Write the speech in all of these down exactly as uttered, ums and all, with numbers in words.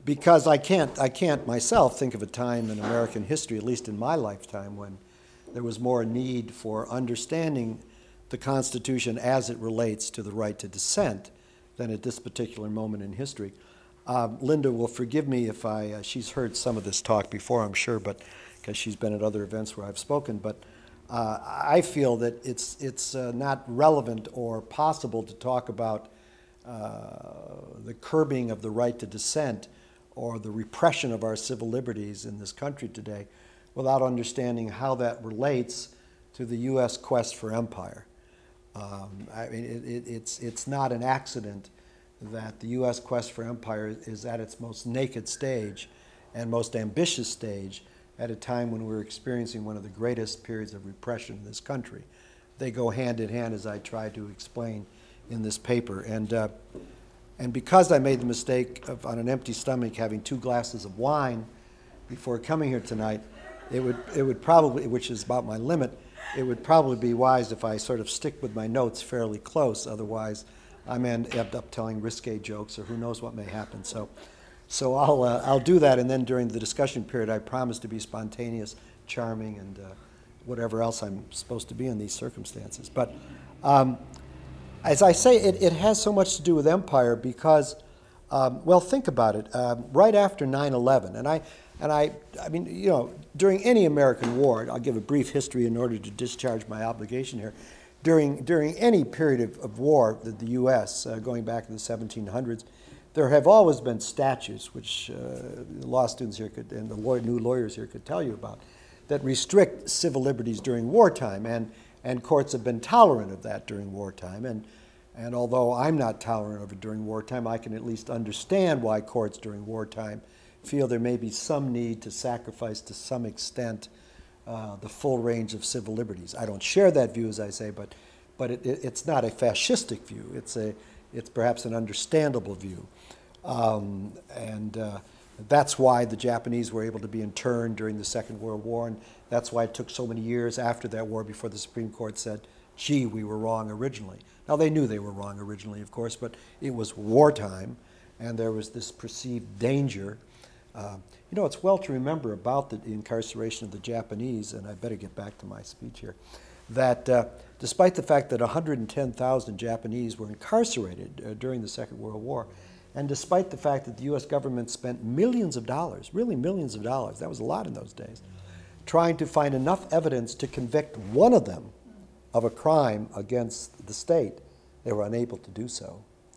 because I can't, I can't myself think of a time in American history, at least in my lifetime, when there was more need for understanding the Constitution as it relates to the right to dissent than at this particular moment in history. Um, Linda will forgive me if I, uh, she's heard some of this talk before, I'm sure, but because she's been at other events where I've spoken, but uh, I feel that it's, it's uh, not relevant or possible to talk about uh, the curbing of the right to dissent or the repression of our civil liberties in this country today without understanding how that relates to the U S quest for empire. Um, I mean, it, it, it's, it's not an accident that the U S quest for empire is at its most naked stage and most ambitious stage at a time when we're experiencing one of the greatest periods of repression in this country. They go hand in hand, as I tried to explain in this paper. And, uh, and because I made the mistake of, on an empty stomach, having two glasses of wine before coming here tonight, it would, it would probably, which is about my limit, it would probably be wise if I sort of stick with my notes fairly close. Otherwise, I may end up telling risque jokes, or who knows what may happen. So, so I'll uh, I'll do that, and then during the discussion period, I promise to be spontaneous, charming, and uh, whatever else I'm supposed to be in these circumstances. But um, as I say, it, it has so much to do with empire because, um, well, think about it. Um, right after nine eleven, and I and I I mean, you know, during any American war, I'll give a brief history in order to discharge my obligation here. During, during any period of, of war, the, the U S, uh, going back to the seventeen hundreds, there have always been statutes, which uh, the law students here could, and the law, new lawyers here could tell you about, that restrict civil liberties during wartime, and, and courts have been tolerant of that during wartime. And, and although I'm not tolerant of it during wartime, I can at least understand why courts during wartime feel there may be some need to sacrifice to some extent Uh, the full range of civil liberties. I don't share that view, as I say, but but it, it, it's not a fascistic view. It's a it's perhaps an understandable view, um, and uh, that's why the Japanese were able to be interned during the Second World War, and that's why it took so many years after that war before the Supreme Court said, "Gee, we were wrong originally." Now they knew they were wrong originally, of course, but it was wartime, and there was this perceived danger. Uh, you know, it's well to remember about the incarceration of the Japanese, and I better get back to my speech here, that uh, despite the fact that one hundred ten thousand Japanese were incarcerated uh, during the Second World War, and despite the fact that the U S government spent millions of dollars, really millions of dollars, that was a lot in those days, trying to find enough evidence to convict one of them of a crime against the state, they were unable to do so.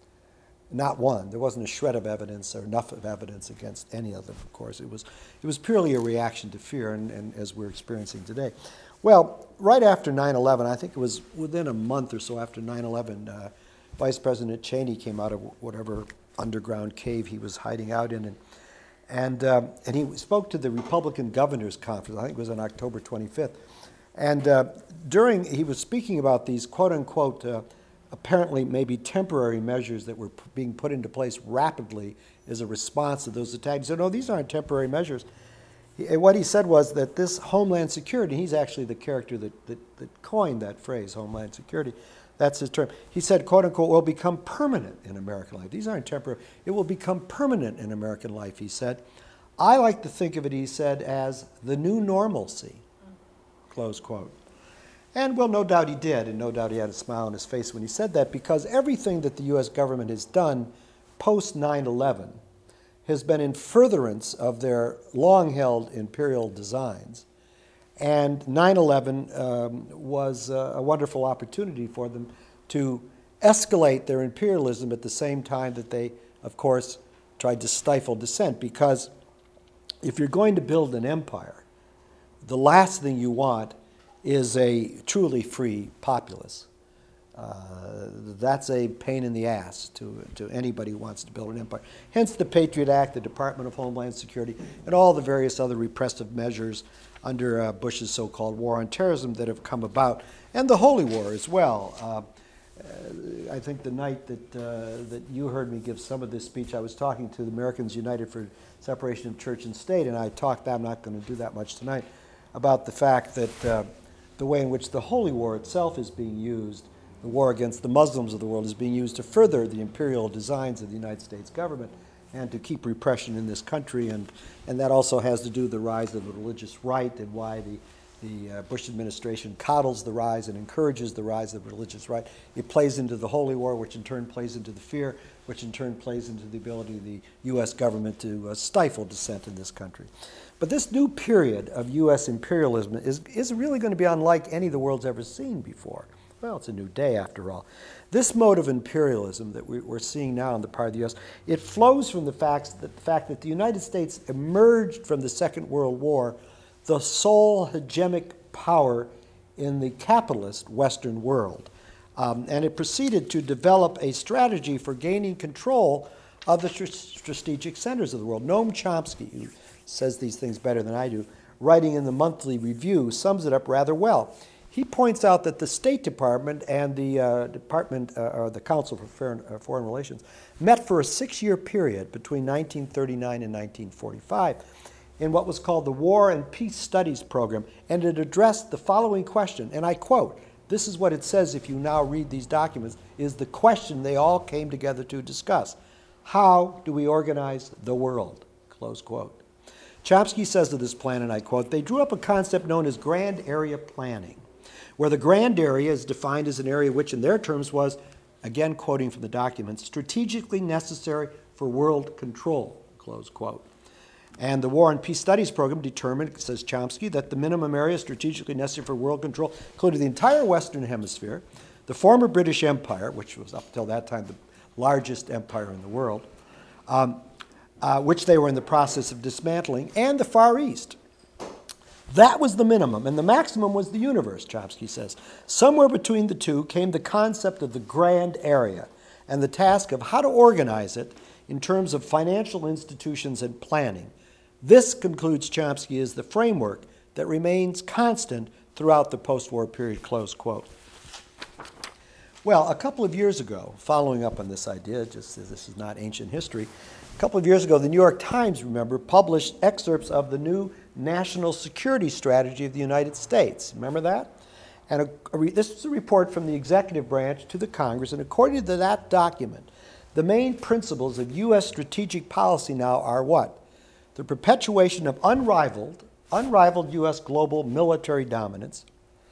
Not one. There wasn't a shred of evidence or enough of evidence against any of them, of course. It was, it was purely a reaction to fear, and, and as we're experiencing today. Well, right after nine eleven, I think it was within a month or so after nine eleven, uh, Vice President Cheney came out of whatever underground cave he was hiding out in, and and, um, and he spoke to the Republican Governors Conference. I think it was on October twenty-fifth. And uh, during, he was speaking about these quote-unquote uh, apparently maybe temporary measures that were p- being put into place rapidly as a response to those attacks. He said, no, these aren't temporary measures. He, and what he said was that this Homeland Security, he's actually the character that, that, that coined that phrase, Homeland Security, that's his term. He said, quote unquote, will become permanent in American life. These aren't temporary. It will become permanent in American life, he said. I like to think of it, he said, as the new normalcy, close quote. And, well, no doubt he did, and no doubt he had a smile on his face when he said that, because everything that the U S government has done post nine eleven has been in furtherance of their long-held imperial designs. And nine eleven um, was uh, a wonderful opportunity for them to escalate their imperialism at the same time that they, of course, tried to stifle dissent. Because if you're going to build an empire, the last thing you want is a truly free populace. Uh, that's a pain in the ass to, to anybody who wants to build an empire. Hence the Patriot Act, the Department of Homeland Security, and all the various other repressive measures under uh, Bush's so-called war on terrorism that have come about, and the Holy War as well. Uh, uh, I think the night that uh, that you heard me give some of this speech, I was talking to the Americans United for Separation of Church and State, and I talked, I'm not going to do that much tonight, about the fact that uh, the way in which the Holy War itself is being used, the war against the Muslims of the world, is being used to further the imperial designs of the United States government. and to keep repression in this country. And, and that also has to do with the rise of the religious right and why the, the uh, Bush administration coddles the rise and encourages the rise of the religious right. It plays into the holy war, which in turn plays into the fear, which in turn plays into the ability of the U S government to uh, stifle dissent in this country. But this new period of U S imperialism is, is really going to be unlike any the world's ever seen before. Well, it's a new day after all. This mode of imperialism that we, we're seeing now on the part of the U S, it flows from the fact that, the fact that the United States emerged from the Second World War the sole hegemonic power in the capitalist Western world. Um, and it proceeded to develop a strategy for gaining control of the tr- strategic centers of the world. Noam Chomsky, who says these things better than I do, writing in the Monthly Review, sums it up rather well. He points out that the State Department and the uh, Department, uh, or the Council for Foreign, uh, Foreign Relations, met for a six-year period between nineteen thirty-nine and nineteen forty-five in what was called the War and Peace Studies Program, and it addressed the following question, and I quote, this is what it says if you now read these documents, is the question they all came together to discuss. How do we organize the world? Close quote. Chomsky says of this plan, and I quote, they drew up a concept known as grand area planning, where the grand area is defined as an area which in their terms was, again quoting from the documents, strategically necessary for world control, close quote. And the War and Peace Studies Program determined, says Chomsky, that the minimum area strategically necessary for world control included the entire Western Hemisphere, the former British Empire, which was up till that time the largest empire in the world, um, uh, which they were in the process of dismantling, and the Far East. That was the minimum, and the maximum was the universe, Chomsky says. Somewhere between the two came the concept of the grand area and the task of how to organize it in terms of financial institutions and planning. This, concludes Chomsky, is the framework that remains constant throughout the post-war period, close quote. Well, a couple of years ago, following up on this idea, just as this is not ancient history, a couple of years ago, the New York Times, remember, published excerpts of the new national security strategy of the United States. Remember that? And a, a re, this is a report from the executive branch to the Congress, and according to that document, the main principles of U S strategic policy now are what? The perpetuation of unrivaled, unrivaled U S global military dominance,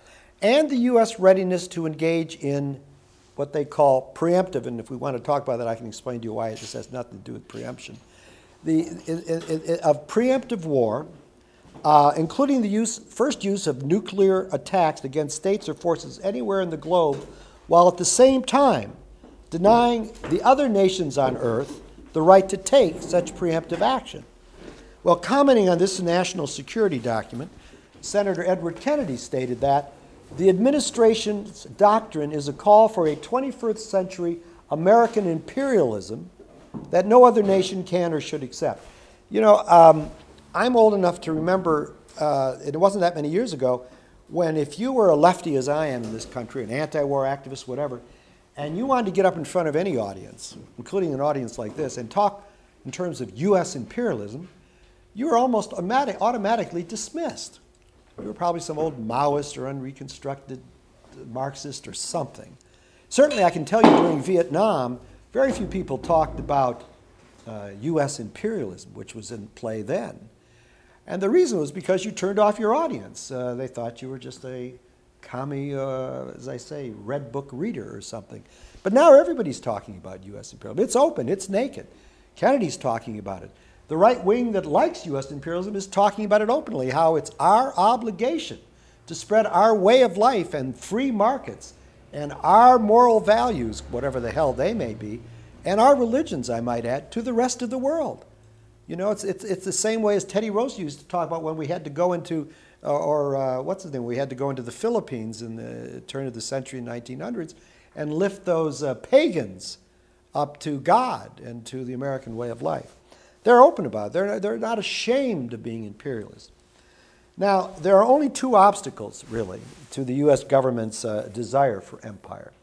and the U S readiness to engage in what they call preemptive, and if we want to talk about that, I can explain to you why this has nothing to do with preemption, the, it, it, it, of preemptive war, uh, including the use, first use of nuclear attacks against states or forces anywhere in the globe, while at the same time denying the other nations on Earth the right to take such preemptive action. Well, commenting on this national security document, Senator Edward Kennedy stated that the administration's doctrine is a call for a twenty-first century American imperialism that no other nation can or should accept. You know, um, I'm old enough to remember, uh, it wasn't that many years ago, when if you were a lefty as I am in this country, an anti-war activist, whatever, and you wanted to get up in front of any audience, including an audience like this, and talk in terms of U S imperialism, you were almost automatic, automatically dismissed. You were probably some old Maoist or unreconstructed Marxist or something. Certainly I can tell you during Vietnam, very few people talked about uh, U S imperialism, which was in play then. And the reason was because you turned off your audience. Uh, they thought you were just a commie, uh, as I say, red book reader or something. But now everybody's talking about U S imperialism. It's open, it's naked. Kennedy's talking about it. The right wing that likes U S imperialism is talking about it openly, how it's our obligation to spread our way of life and free markets and our moral values, whatever the hell they may be, and our religions, I might add, to the rest of the world. You know, it's it's, it's the same way as Teddy Roosevelt used to talk about when we had to go into, uh, or uh, what's his name, we had to go into the Philippines in the turn of the century in nineteen hundreds and lift those uh, pagans up to God and to the American way of life. They're open about it. They're, they're not ashamed of being imperialist. Now, there are only two obstacles, really, to the U S government's uh, desire for empire.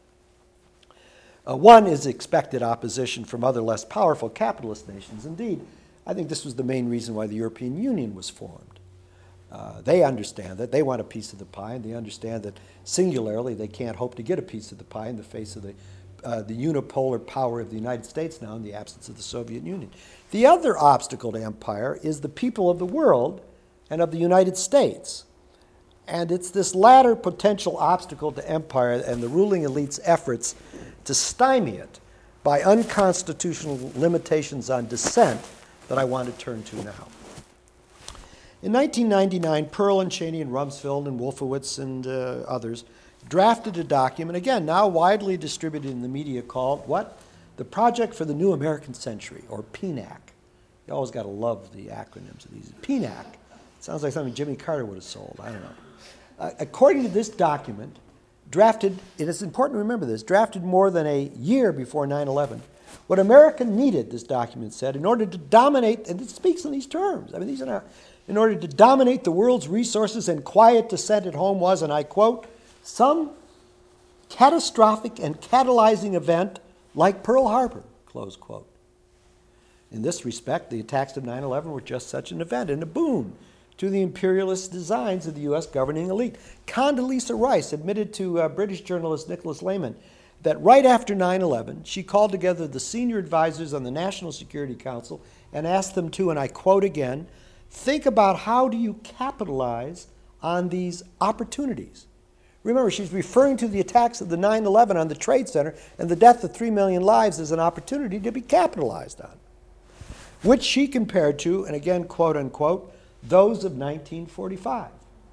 Uh, one is expected opposition from other less powerful capitalist nations. Indeed, I think this was the main reason why the European Union was formed. Uh, they understand that. They want a piece of the pie, and they understand that singularly they can't hope to get a piece of the pie in the face of the uh, the unipolar power of the United States now in the absence of the Soviet Union. The other obstacle to empire is the people of the world and of the United States. And it's this latter potential obstacle to empire and the ruling elite's efforts to stymie it by unconstitutional limitations on dissent that I want to turn to now. In nineteen ninety-nine, Pearl and Cheney and Rumsfeld and Wolfowitz and uh, others drafted a document, again, now widely distributed in the media, called what? The Project for the New American Century, or P N A C. You always got to love the acronyms of these. P N A C. Sounds like something Jimmy Carter would have sold. I don't know. Uh, according to this document, drafted, it is important to remember this, drafted more than a year before nine eleven, what America needed, this document said, in order to dominate, and it speaks in these terms, I mean, these are not, in order to dominate the world's resources and quiet dissent at home was, and I quote, some catastrophic and catalyzing event like Pearl Harbor, close quote. In this respect, the attacks of nine eleven were just such an event and a boon to the imperialist designs of the U S governing elite. Condoleezza Rice admitted to uh, British journalist Nicholas Lehman that right after nine eleven, she called together the senior advisors on the National Security Council and asked them to, and I quote again, think about how do you capitalize on these opportunities. Remember, she's referring to the attacks of the nine eleven on the Trade Center and the death of three million lives as an opportunity to be capitalized on, which she compared to, and again, quote unquote, those of nineteen forty-five.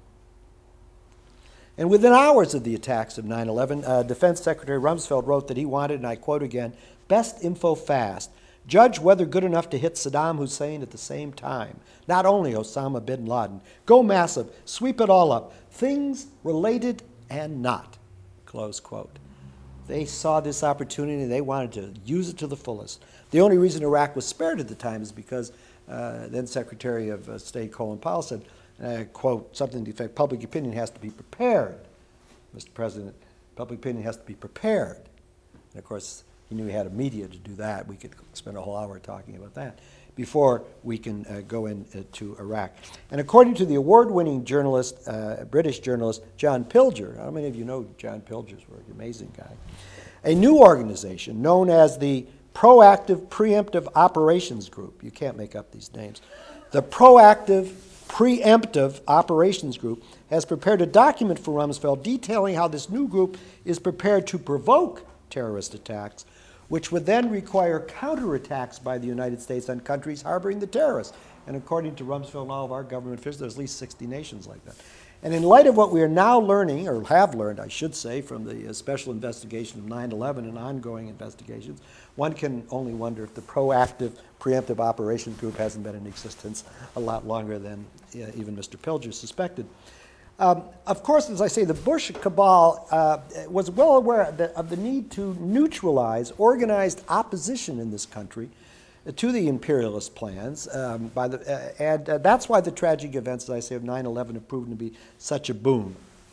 And within hours of the attacks of nine eleven, uh, Defense Secretary Rumsfeld wrote that he wanted, and I quote again, best info fast. Judge whether good enough to hit Saddam Hussein at the same time, not only Osama bin Laden. Go massive, sweep it all up. Things related and not, close quote. They saw this opportunity and they wanted to use it to the fullest. The only reason Iraq was spared at the time is because uh, then Secretary of uh, State Colin Powell said, uh, quote, something to the effect, public opinion has to be prepared. Mister President, public opinion has to be prepared. And of course, he knew he had a media to do that. We could spend a whole hour talking about that before we can uh, go into uh, Iraq. And according to the award-winning journalist, uh, British journalist, John Pilger, how many of you know John Pilger's work? Amazing guy. A new organization known as the Proactive Preemptive Operations Group. You can't make up these names. The Proactive Preemptive Operations Group has prepared a document for Rumsfeld detailing how this new group is prepared to provoke terrorist attacks, which would then require counterattacks by the United States on countries harboring the terrorists. And according to Rumsfeld and all of our government officials, there's at least sixty nations like that. And in light of what we are now learning, or have learned, I should say, from the uh, special investigation of nine eleven and ongoing investigations, one can only wonder if the Proactive Preemptive Operations Group hasn't been in existence a lot longer than uh, even Mister Pilger suspected. Um, of course, as I say, the Bush cabal uh, was well aware of the, of the need to neutralize organized opposition in this country to the imperialist plans, um, by the, uh, and uh, that's why the tragic events, as I say, of nine eleven have proven to be such a boon.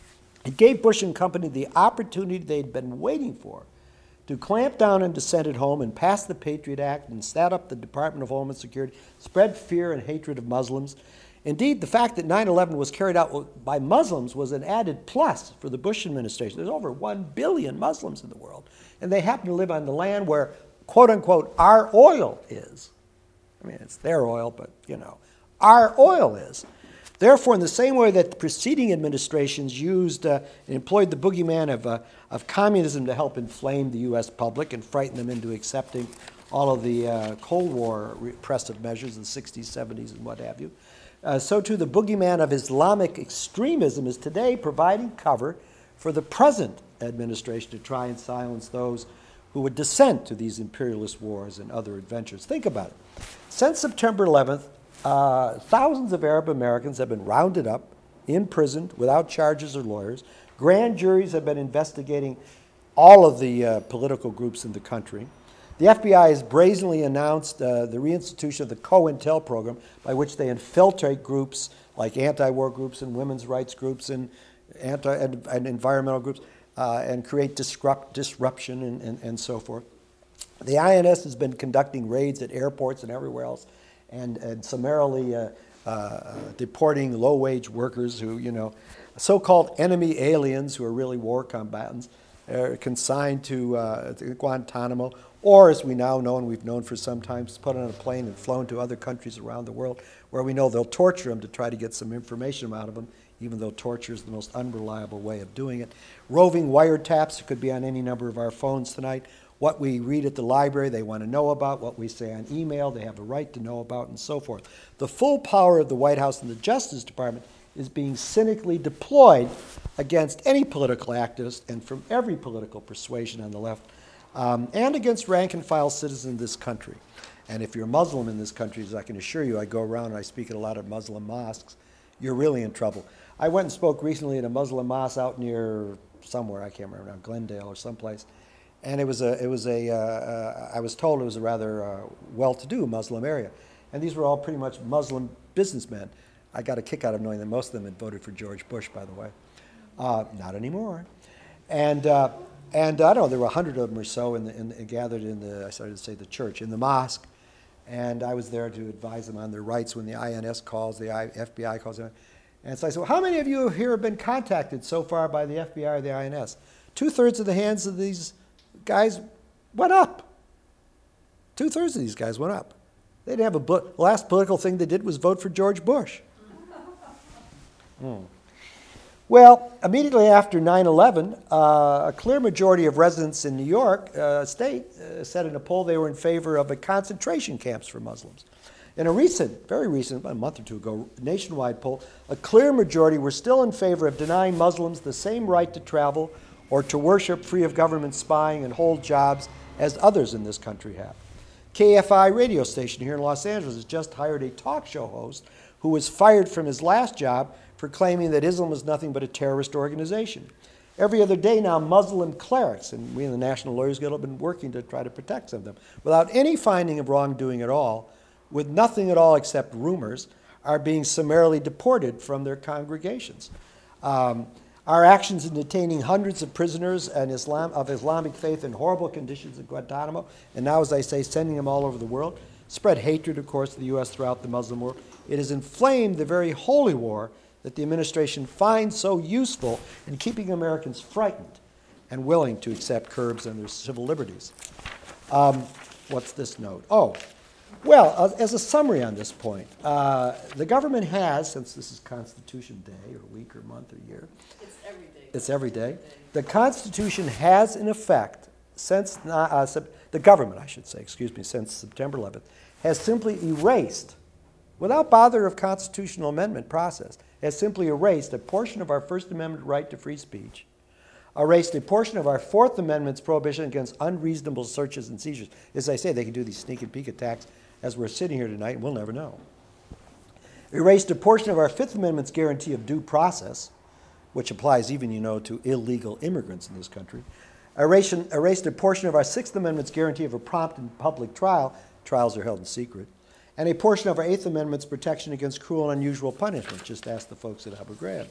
It gave Bush and company the opportunity they'd been waiting for to clamp down on dissent at home and pass the Patriot Act and set up the Department of Homeland Security, spread fear and hatred of Muslims. Indeed, the fact that nine eleven was carried out by Muslims was an added plus for the Bush administration. There's over one billion Muslims in the world, and they happen to live on the land where, quote unquote, our oil is. I mean, it's their oil, but, you know, our oil is. Therefore, in the same way that the preceding administrations used uh, and employed the boogeyman of, uh, of communism to help inflame the U S public and frighten them into accepting all of the uh, Cold War repressive measures in the sixties, seventies, and what have you, Uh, so too the boogeyman of Islamic extremism is today providing cover for the present administration to try and silence those who would dissent to these imperialist wars and other adventures. Think about it. Since September eleventh, uh, thousands of Arab Americans have been rounded up, imprisoned without charges or lawyers. Grand juries have been investigating all of the uh, political groups in the country. The F B I has brazenly announced uh, the reinstitution of the COINTEL program, by which they infiltrate groups like anti-war groups and women's rights groups and, anti- and, and environmental groups uh, and create disrupt, disruption and, and, and so forth. The I N S has been conducting raids at airports and everywhere else and, and summarily uh, uh, deporting low-wage workers who, you know, so-called enemy aliens who are really war combatants. uh, consigned to, uh, to Guantanamo, or as we now know and we've known for some time, put on a plane and flown to other countries around the world where we know they'll torture them to try to get some information out of them, even though torture is the most unreliable way of doing it. Roving wiretaps could be on any number of our phones tonight. What we read at the library, they want to know about. What we say on email, they have a right to know about, and so forth. The full power of the White House and the Justice Department is being cynically deployed against any political activist and from every political persuasion on the left, um, and against rank-and-file citizens in this country. And if you're Muslim in this country, as I can assure you, I go around and I speak at a lot of Muslim mosques, you're really in trouble. I went and spoke recently at a Muslim mosque out near somewhere, I can't remember now, Glendale or someplace, and it was a, it was a, uh, uh, I was told it was a rather uh, well-to-do Muslim area. And these were all pretty much Muslim businessmen. I got a kick out of knowing that most of them had voted for George Bush, by the way. Uh, not anymore. And, uh, and I don't know, there were a hundred of them or so in the, in the, gathered in the, I started to say the church, in the mosque. And I was there to advise them on their rights when the I N S calls, the F B I calls. And so I said, well, how many of you here have been contacted so far by the F B I or the I N S? Two-thirds of the hands of these guys went up. Two-thirds of these guys went up. They didn't have a, the last political thing they did was vote for George Bush. Hmm. Well, immediately after nine eleven, uh, a clear majority of residents in New York uh, State uh, said in a poll they were in favor of a concentration camps for Muslims. In a recent, very recent, about a month or two ago, nationwide poll, a clear majority were still in favor of denying Muslims the same right to travel or to worship free of government spying and hold jobs as others in this country have. K F I radio station here in Los Angeles has just hired a talk show host who was fired from his last job for claiming that Islam was nothing but a terrorist organization. Every other day now, Muslim clerics, and we in the National Lawyers Guild have been working to try to protect some of them, without any finding of wrongdoing at all, with nothing at all except rumors, are being summarily deported from their congregations. Um, our actions in detaining hundreds of prisoners and Islam, of Islamic faith in horrible conditions in Guantanamo, and now, as I say, sending them all over the world, spread hatred, of course, to the U S throughout the Muslim world. It has inflamed the very holy war that the administration finds so useful in keeping Americans frightened and willing to accept curbs on their civil liberties. Um, what's this note? Oh, well, uh, as a summary on this point, uh, the government has, since this is Constitution Day, or week, or month, or year, it's every day. It's every day. The Constitution has, in effect, since uh, the government, I should say, excuse me, since September eleventh, has simply erased, without bother of constitutional amendment process, has simply erased a portion of our First Amendment right to free speech, erased a portion of our Fourth Amendment's prohibition against unreasonable searches and seizures. As I say, they can do these sneak and peek attacks as we're sitting here tonight, and we'll never know. Erased a portion of our Fifth Amendment's guarantee of due process, which applies even, you know, to illegal immigrants in this country. Erased, erased a portion of our Sixth Amendment's guarantee of a prompt and public trial. Trials are held in secret. And a portion of our Eighth Amendment's protection against cruel and unusual punishment. Just ask the folks at Abu Ghraib.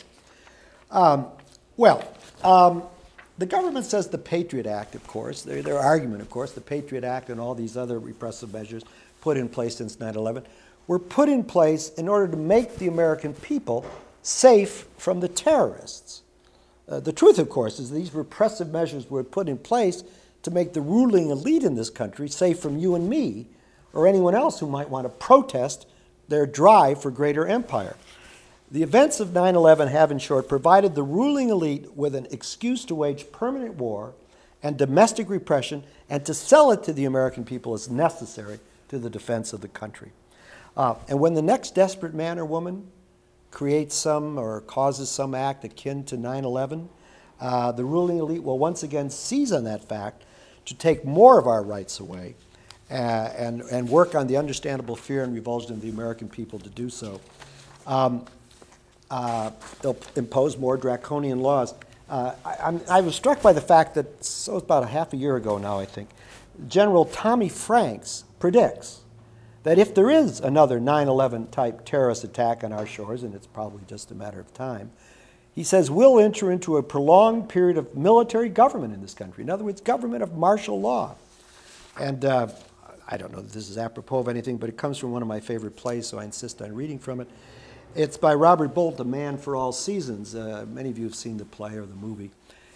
Um, well, um, the government says the Patriot Act, of course, their, their argument, of course, the Patriot Act and all these other repressive measures put in place since nine eleven were put in place in order to make the American people safe from the terrorists. Uh, the truth, of course, is these repressive measures were put in place to make the ruling elite in this country safe from you and me, or anyone else who might want to protest their drive for greater empire. The events of nine eleven have, in short, provided the ruling elite with an excuse to wage permanent war and domestic repression and to sell it to the American people as necessary to the defense of the country. Uh, and when the next desperate man or woman creates some or causes some act akin to nine eleven, uh, the ruling elite will once again seize on that fact to take more of our rights away Uh, and, and work on the understandable fear and revulsion of the American people to do so. Um, uh, they'll impose more draconian laws. Uh, I, I'm, I was struck by the fact that, so it's about a half a year ago now, I think, General Tommy Franks predicts that if there is another nine eleven type terrorist attack on our shores, and it's probably just a matter of time, he says we'll enter into a prolonged period of military government in this country. In other words, government of martial law. And uh, I don't know that this is apropos of anything, but it comes from one of my favorite plays, so I insist on reading from it. It's by Robert Bolt, A Man for All Seasons. Uh, many of you have seen the play or the movie.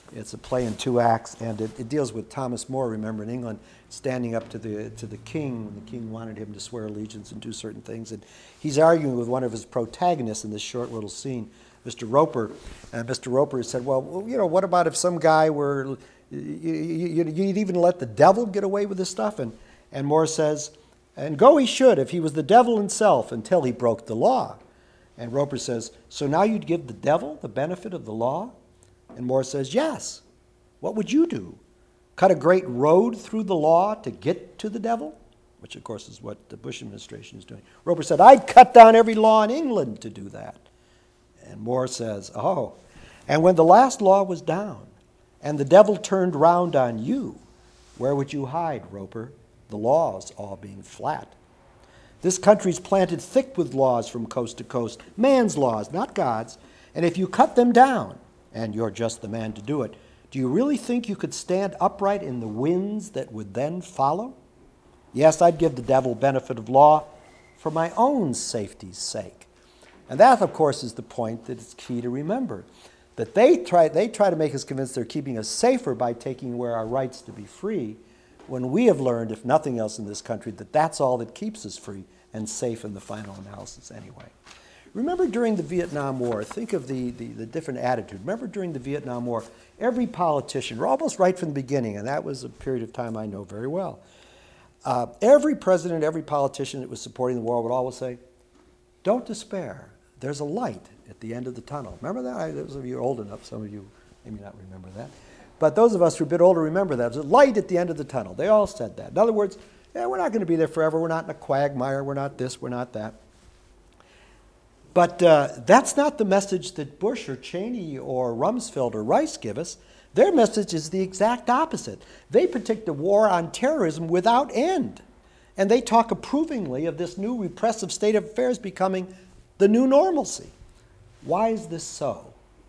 It's a play in two acts, and it, it deals with Thomas More, remember, in England, standing up to the to the king when the king wanted him to swear allegiance and do certain things. And he's arguing with one of his protagonists in this short little scene, Mister Roper. And Mister Roper said, well, you know, what about if some guy were, you, you, you'd even let the devil get away with this stuff? And, and More says, and go he should if he was the devil himself until he broke the law. And Roper says, so now you'd give the devil the benefit of the law? And More says, yes. What would you do? Cut a great road through the law to get to the devil? Which, of course, is what the Bush administration is doing. Roper said, I'd cut down every law in England to do that. And More says, oh. And when the last law was down and the devil turned round on you, where would you hide, Roper? The laws all being flat. This country's planted thick with laws from coast to coast, man's laws, not God's. And if you cut them down, and you're just the man to do it, do you really think you could stand upright in the winds that would then follow? Yes, I'd give the devil benefit of law for my own safety's sake. And that, of course, is the point that is key to remember. That they try, they try to make us convinced they're keeping us safer by taking away our rights to be free, when we have learned, if nothing else in this country, that that's all that keeps us free and safe in the final analysis anyway. Remember during the Vietnam War, think of the, the, the different attitude. Remember during the Vietnam War, every politician, almost right from the beginning, and that was a period of time I know very well, uh, every president, every politician that was supporting the war would always say, don't despair. There's a light at the end of the tunnel. Remember that? I, those of you old enough, some of you maybe not remember that. But those of us who are a bit older remember that. There's a light at the end of the tunnel. They all said that. In other words, yeah, we're not going to be there forever. We're not in a quagmire. We're not this. We're not that. But uh, that's not the message that Bush or Cheney or Rumsfeld or Rice give us. Their message is the exact opposite. They predict a war on terrorism without end. And they talk approvingly of this new repressive state of affairs becoming the new normalcy. Why is this so?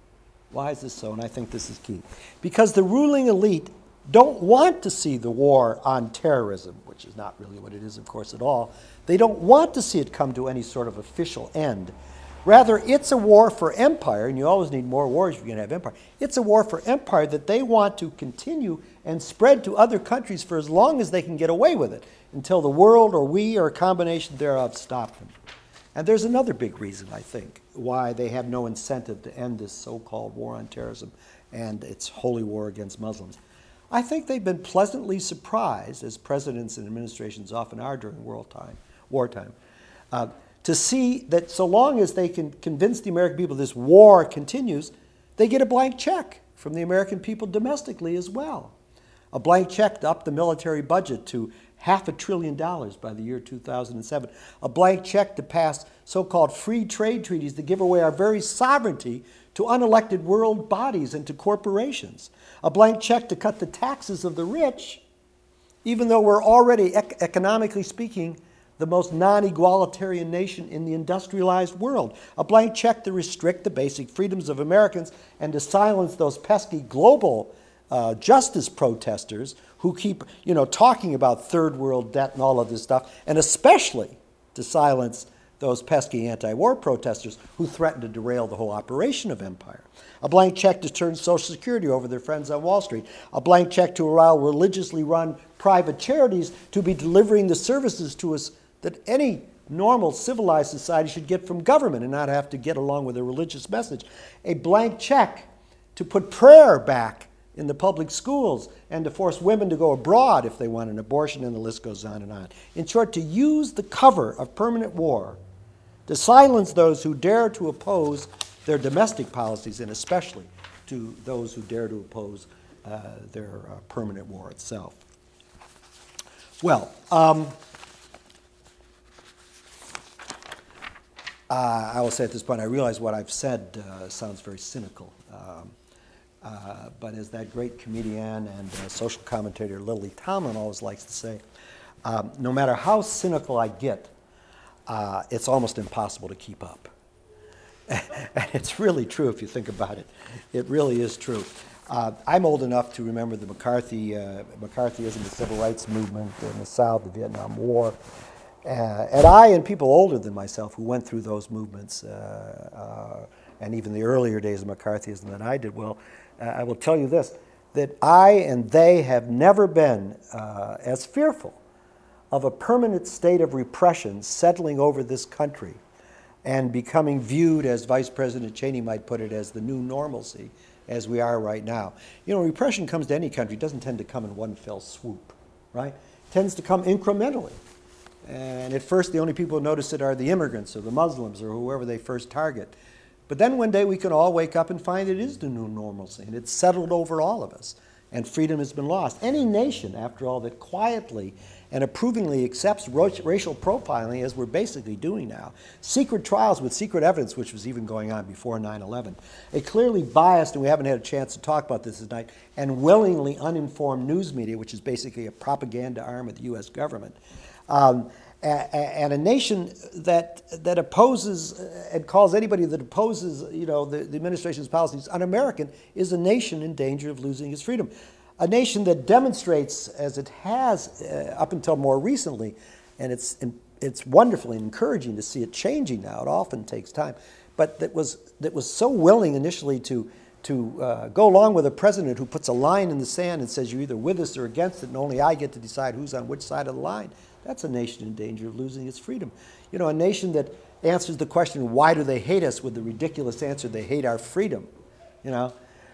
Why is this so? And I think this is key. Because the ruling elite don't want to see the war on terrorism, which is not really what it is, of course, at all. They don't want to see it come to any sort of official end. Rather, it's a war for empire, and you always need more wars if you're going to have empire. It's a war for empire that they want to continue and spread to other countries for as long as they can get away with it, until the world or we or a combination thereof stop them. And there's another big reason, I think, why they have no incentive to end this so-called war on terrorism and its holy war against Muslims. I think they've been pleasantly surprised, as presidents and administrations often are during wartime, wartime, uh, to see that so long as they can convince the American people this war continues, they get a blank check from the American people domestically as well. A blank check to up the military budget to half a trillion dollars by the year two thousand seven. A blank check to pass so-called free trade treaties that give away our very sovereignty to unelected world bodies and to corporations. A blank check to cut the taxes of the rich, even though we're already, ec- economically speaking, the most non-egalitarian nation in the industrialized world. A blank check to restrict the basic freedoms of Americans and to silence those pesky global uh, justice protesters who keep, you know, talking about third world debt and all of this stuff, and especially to silence those pesky anti-war protesters who threaten to derail the whole operation of empire. A blank check to turn Social Security over to their friends on Wall Street. A blank check to allow religiously run private charities to be delivering the services to us that any normal civilized society should get from government and not have to get along with a religious message. A blank check to put prayer back in the public schools and to force women to go abroad if they want an abortion, and the list goes on and on. In short, to use the cover of permanent war to silence those who dare to oppose their domestic policies, and especially to those who dare to oppose uh, their uh, permanent war itself. Well, um, uh, I will say at this point, I realize what I've said uh, sounds very cynical. Um, uh, but as that great comedian and uh, social commentator Lily Tomlin always likes to say, um, no matter how cynical I get, Uh, it's almost impossible to keep up. And it's really true if you think about it. It really is true. Uh, I'm old enough to remember the McCarthy, uh, McCarthyism, the civil rights movement in the South, the Vietnam War. Uh, and I and people older than myself who went through those movements uh, uh, and even the earlier days of McCarthyism than I did, well, uh, I will tell you this, that I and they have never been uh, as fearful of a permanent state of repression settling over this country and becoming viewed, as Vice President Cheney might put it, as the new normalcy as we are right now. You know, repression comes to any country. It doesn't tend to come in one fell swoop, right? It tends to come incrementally. And at first, the only people who notice it are the immigrants or the Muslims or whoever they first target. But then one day we can all wake up and find it is the new normalcy, and it's settled over all of us, and freedom has been lost. Any nation, after all, that quietly and approvingly accepts racial profiling, as we're basically doing now, secret trials with secret evidence, which was even going on before nine eleven, a clearly biased, and we haven't had a chance to talk about this tonight, and willingly uninformed news media, which is basically a propaganda arm of the U S government, um, and a nation that that opposes and calls anybody that opposes, you know, the, the administration's policies un-American is a nation in danger of losing its freedom. A nation that demonstrates, as it has uh, up until more recently, and it's it's wonderfully encouraging to see it changing now. It often takes time, but that was that was so willing initially to to uh, go along with a president who puts a line in the sand and says you're either with us or against it, and only I get to decide who's on which side of the line. That's a nation in danger of losing its freedom. You know, a nation that answers the question, why do they hate us, with the ridiculous answer, they hate our freedom, you know,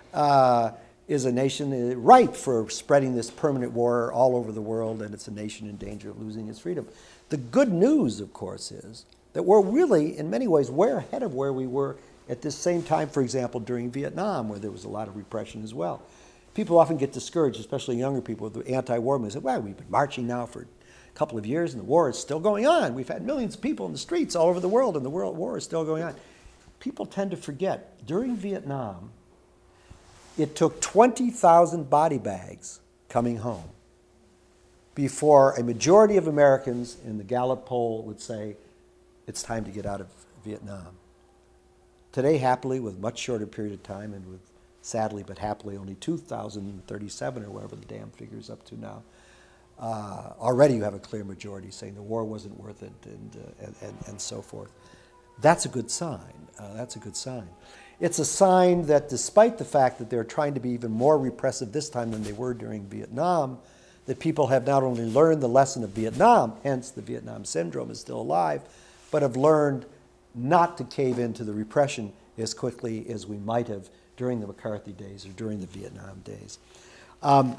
uh, is a nation ripe for spreading this permanent war all over the world, and it's a nation in danger of losing its freedom. The good news, of course, is that we're really, in many ways, way ahead of where we were at this same time, for example, during Vietnam, where there was a lot of repression as well. People often get discouraged, especially younger people, with the anti-war movement. They say, well, we've been marching now for couple of years and the war is still going on. We've had millions of people in the streets all over the world and the world war is still going on. People tend to forget, during Vietnam, it took twenty thousand body bags coming home before a majority of Americans in the Gallup poll would say, it's time to get out of Vietnam. Today, happily, with much shorter period of time and with, sadly but happily, only two thousand thirty-seven or whatever the damn figure's up to now, Uh, already you have a clear majority saying the war wasn't worth it, and, uh, and, and, and so forth. That's a good sign. Uh, that's a good sign. It's a sign that despite the fact that they're trying to be even more repressive this time than they were during Vietnam, that people have not only learned the lesson of Vietnam, hence the Vietnam syndrome is still alive, but have learned not to cave into the repression as quickly as we might have during the McCarthy days or during the Vietnam days. Um,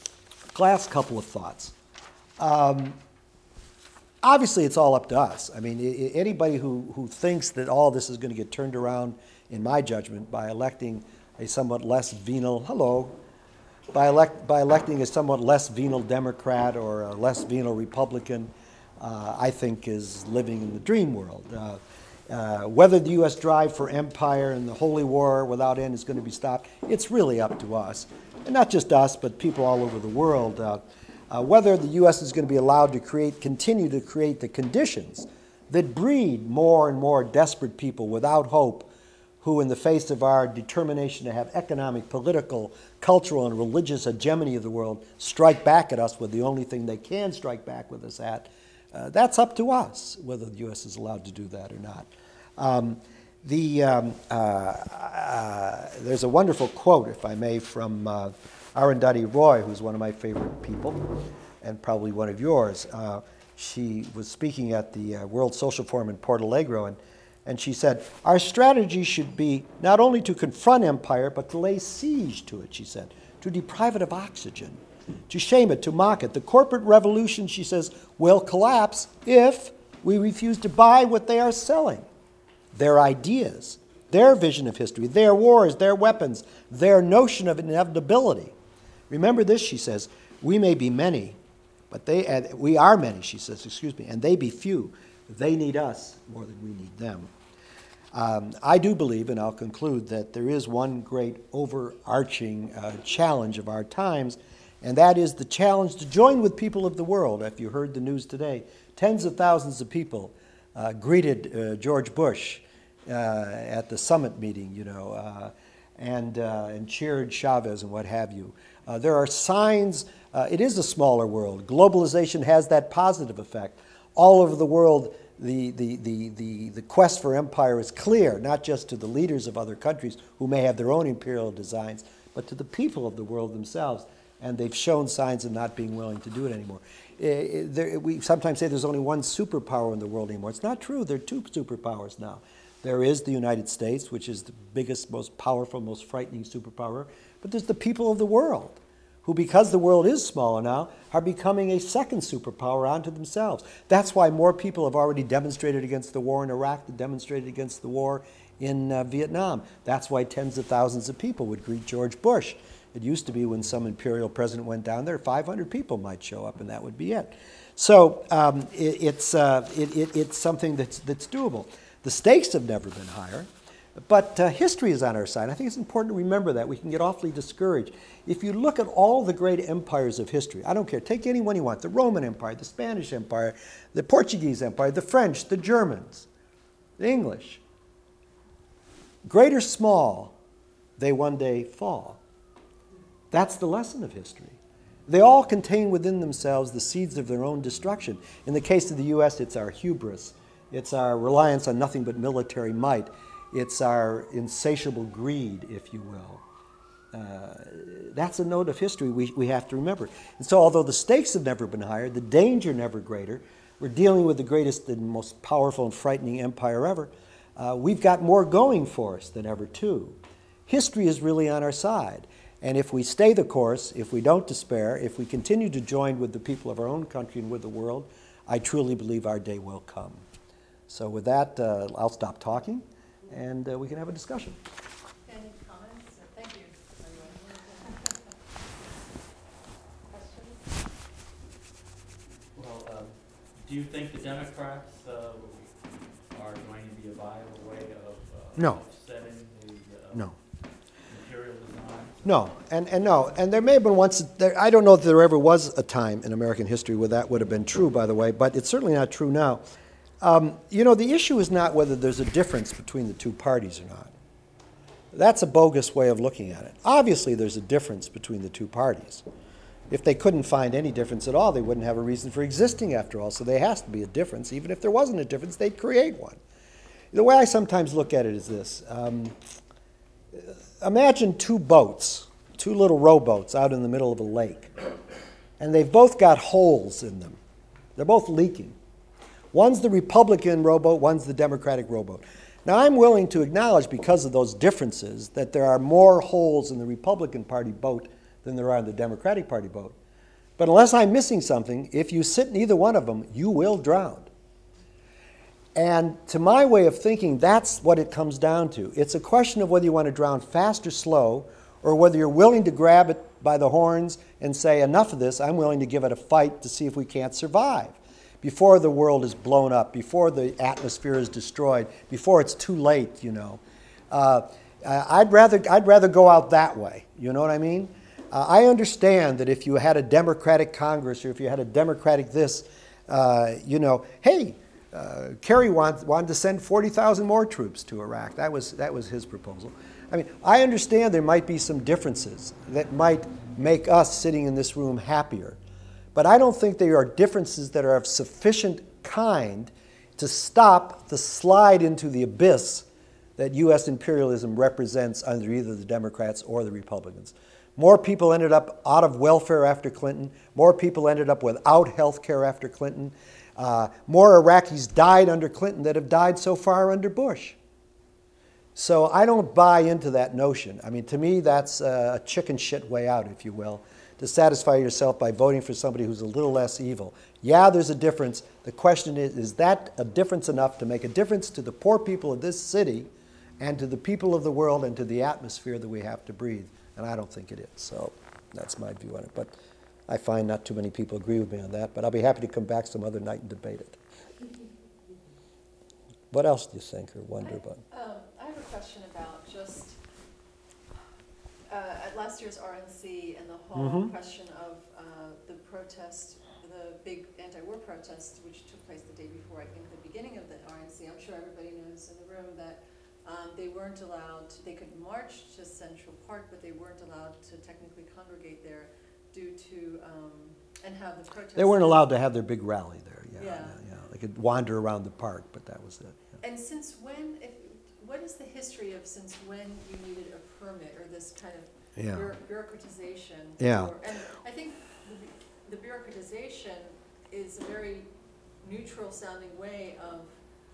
Last couple of thoughts. Um, obviously, it's all up to us. I mean, I- anybody who, who thinks that all this is going to get turned around, in my judgment, by electing a somewhat less venal, hello, by, elect, by electing a somewhat less venal Democrat or a less venal Republican, uh, I think is living in the dream world. Uh, uh, whether the U S drive for empire and the holy war without end is going to be stopped, it's really up to us. And not just us, but people all over the world. Uh, uh, whether the U S is going to be allowed to create, continue to create the conditions that breed more and more desperate people without hope, who in the face of our determination to have economic, political, cultural, and religious hegemony of the world strike back at us with the only thing they can strike back with us at, uh, that's up to us, whether the U S is allowed to do that or not. Um, The, um, uh, uh, there's a wonderful quote, if I may, from uh, Arundhati Roy, who's one of my favorite people, and probably one of yours. Uh, she was speaking at the uh, World Social Forum in Porto Alegre, and, and she said, our strategy should be not only to confront empire, but to lay siege to it, she said, to deprive it of oxygen, to shame it, to mock it. The corporate revolution, she says, will collapse if we refuse to buy what they are selling. Their ideas, their vision of history, their wars, their weapons, their notion of inevitability. Remember this, she says, we may be many, but they, uh, we are many, she says, excuse me, and they be few. They need us more than we need them. Um, I do believe, and I'll conclude, that there is one great overarching uh, challenge of our times, and that is the challenge to join with people of the world. If you heard the news today, tens of thousands of people uh, greeted uh, George Bush uh, at the summit meeting, you know, uh, and, uh, and cheered Chavez and what have you. Uh, there are signs, uh, it is a smaller world. Globalization has that positive effect. All over the world, the, the, the, the, the quest for empire is clear, not just to the leaders of other countries who may have their own imperial designs, but to the people of the world themselves. And they've shown signs of not being willing to do it anymore. It, there, we sometimes say there's only one superpower in the world anymore. It's not true. There are two superpowers now. There is the United States, which is the biggest, most powerful, most frightening superpower. But there's the people of the world, who, because the world is smaller now, are becoming a second superpower unto themselves. That's why more people have already demonstrated against the war in Iraq than demonstrated against the war in uh, Vietnam. That's why tens of thousands of people would greet George Bush. It used to be when some imperial president went down there, five hundred people might show up, and that would be it. So um, it, it's, uh, it, it, it's something that's, that's doable. The stakes have never been higher, but uh, history is on our side. I think it's important to remember that. We can get awfully discouraged. If you look at all the great empires of history, I don't care, take any one you want, the Roman Empire, the Spanish Empire, the Portuguese Empire, the French, the Germans, the English, great or small, they one day fall. That's the lesson of history. They all contain within themselves the seeds of their own destruction. In the case of the U S, it's our hubris. It's our reliance on nothing but military might. It's our insatiable greed, if you will. Uh, that's a note of history we, we have to remember. And so although the stakes have never been higher, the danger never greater, we're dealing with the greatest and most powerful and frightening empire ever, uh, we've got more going for us than ever, too. History is really on our side. And if we stay the course, if we don't despair, if we continue to join with the people of our own country and with the world, I truly believe our day will come. So with that, uh, I'll stop talking, and uh, we can have a discussion. Any comments? Thank you, everyone. Questions? Well, um, do you think the Democrats uh, are going to be a viable way of uh, No. offsetting the uh, No. imperial design? No, and, and no, and there may have been once, there, I don't know if there ever was a time in American history where that would have been true, by the way, but it's certainly not true now. Um, you know, the issue is not whether there's a difference between the two parties or not. That's a bogus way of looking at it. Obviously, there's a difference between the two parties. If they couldn't find any difference at all, they wouldn't have a reason for existing after all, so there has to be a difference. Even if there wasn't a difference, they'd create one. The way I sometimes look at it is this. Um, imagine two boats, two little rowboats out in the middle of a lake, and they've both got holes in them. They're both leaking. One's the Republican rowboat, one's the Democratic rowboat. Now, I'm willing to acknowledge, because of those differences, that there are more holes in the Republican Party boat than there are in the Democratic Party boat. But unless I'm missing something, if you sit in either one of them, you will drown. And to my way of thinking, that's what it comes down to. It's a question of whether you want to drown fast or slow, or whether you're willing to grab it by the horns and say, enough of this, I'm willing to give it a fight to see if we can't survive. Before the world is blown up, before the atmosphere is destroyed, before it's too late, you know. Uh, I'd rather, I'd rather go out that way, you know what I mean? Uh, I understand that if you had a Democratic Congress, or if you had a Democratic this, uh, you know, hey, uh, Kerry want, wanted to send forty thousand more troops to Iraq. That was, that was his proposal. I mean, I understand there might be some differences that might make us sitting in this room happier. But I don't think there are differences that are of sufficient kind to stop the slide into the abyss that U S imperialism represents under either the Democrats or the Republicans. More people ended up out of welfare after Clinton. More people ended up without health care after Clinton. Uh, more Iraqis died under Clinton that have died so far under Bush. So I don't buy into that notion. I mean, to me, that's a chicken shit way out, if you will, to satisfy yourself by voting for somebody who's a little less evil. Yeah, there's a difference. The question is, is that a difference enough to make a difference to the poor people of this city and to the people of the world and to the atmosphere that we have to breathe? And I don't think it is. So that's my view on it. But I find not too many people agree with me on that. But I'll be happy to come back some other night and debate it. What else do you think or wonder about? Um, I have a question about just uh, at last year's R N C and the whole Mm-hmm. question of uh, the protest, the big anti-war protest, which took place the day before, I think, the beginning of the R N C. I'm sure everybody knows in the room that um, they weren't allowed to, they could march to Central Park, but they weren't allowed to technically congregate there due to, um, and have the protests. They weren't allowed to have their big rally there, yeah. Yeah. yeah. They could wander around the park, but that was it. yeah. And since when, if, what is the history of since when you needed a permit or this kind of Yeah. bureau- bureaucratization? Yeah. for- And I think the the bureaucratization is a very neutral sounding way of,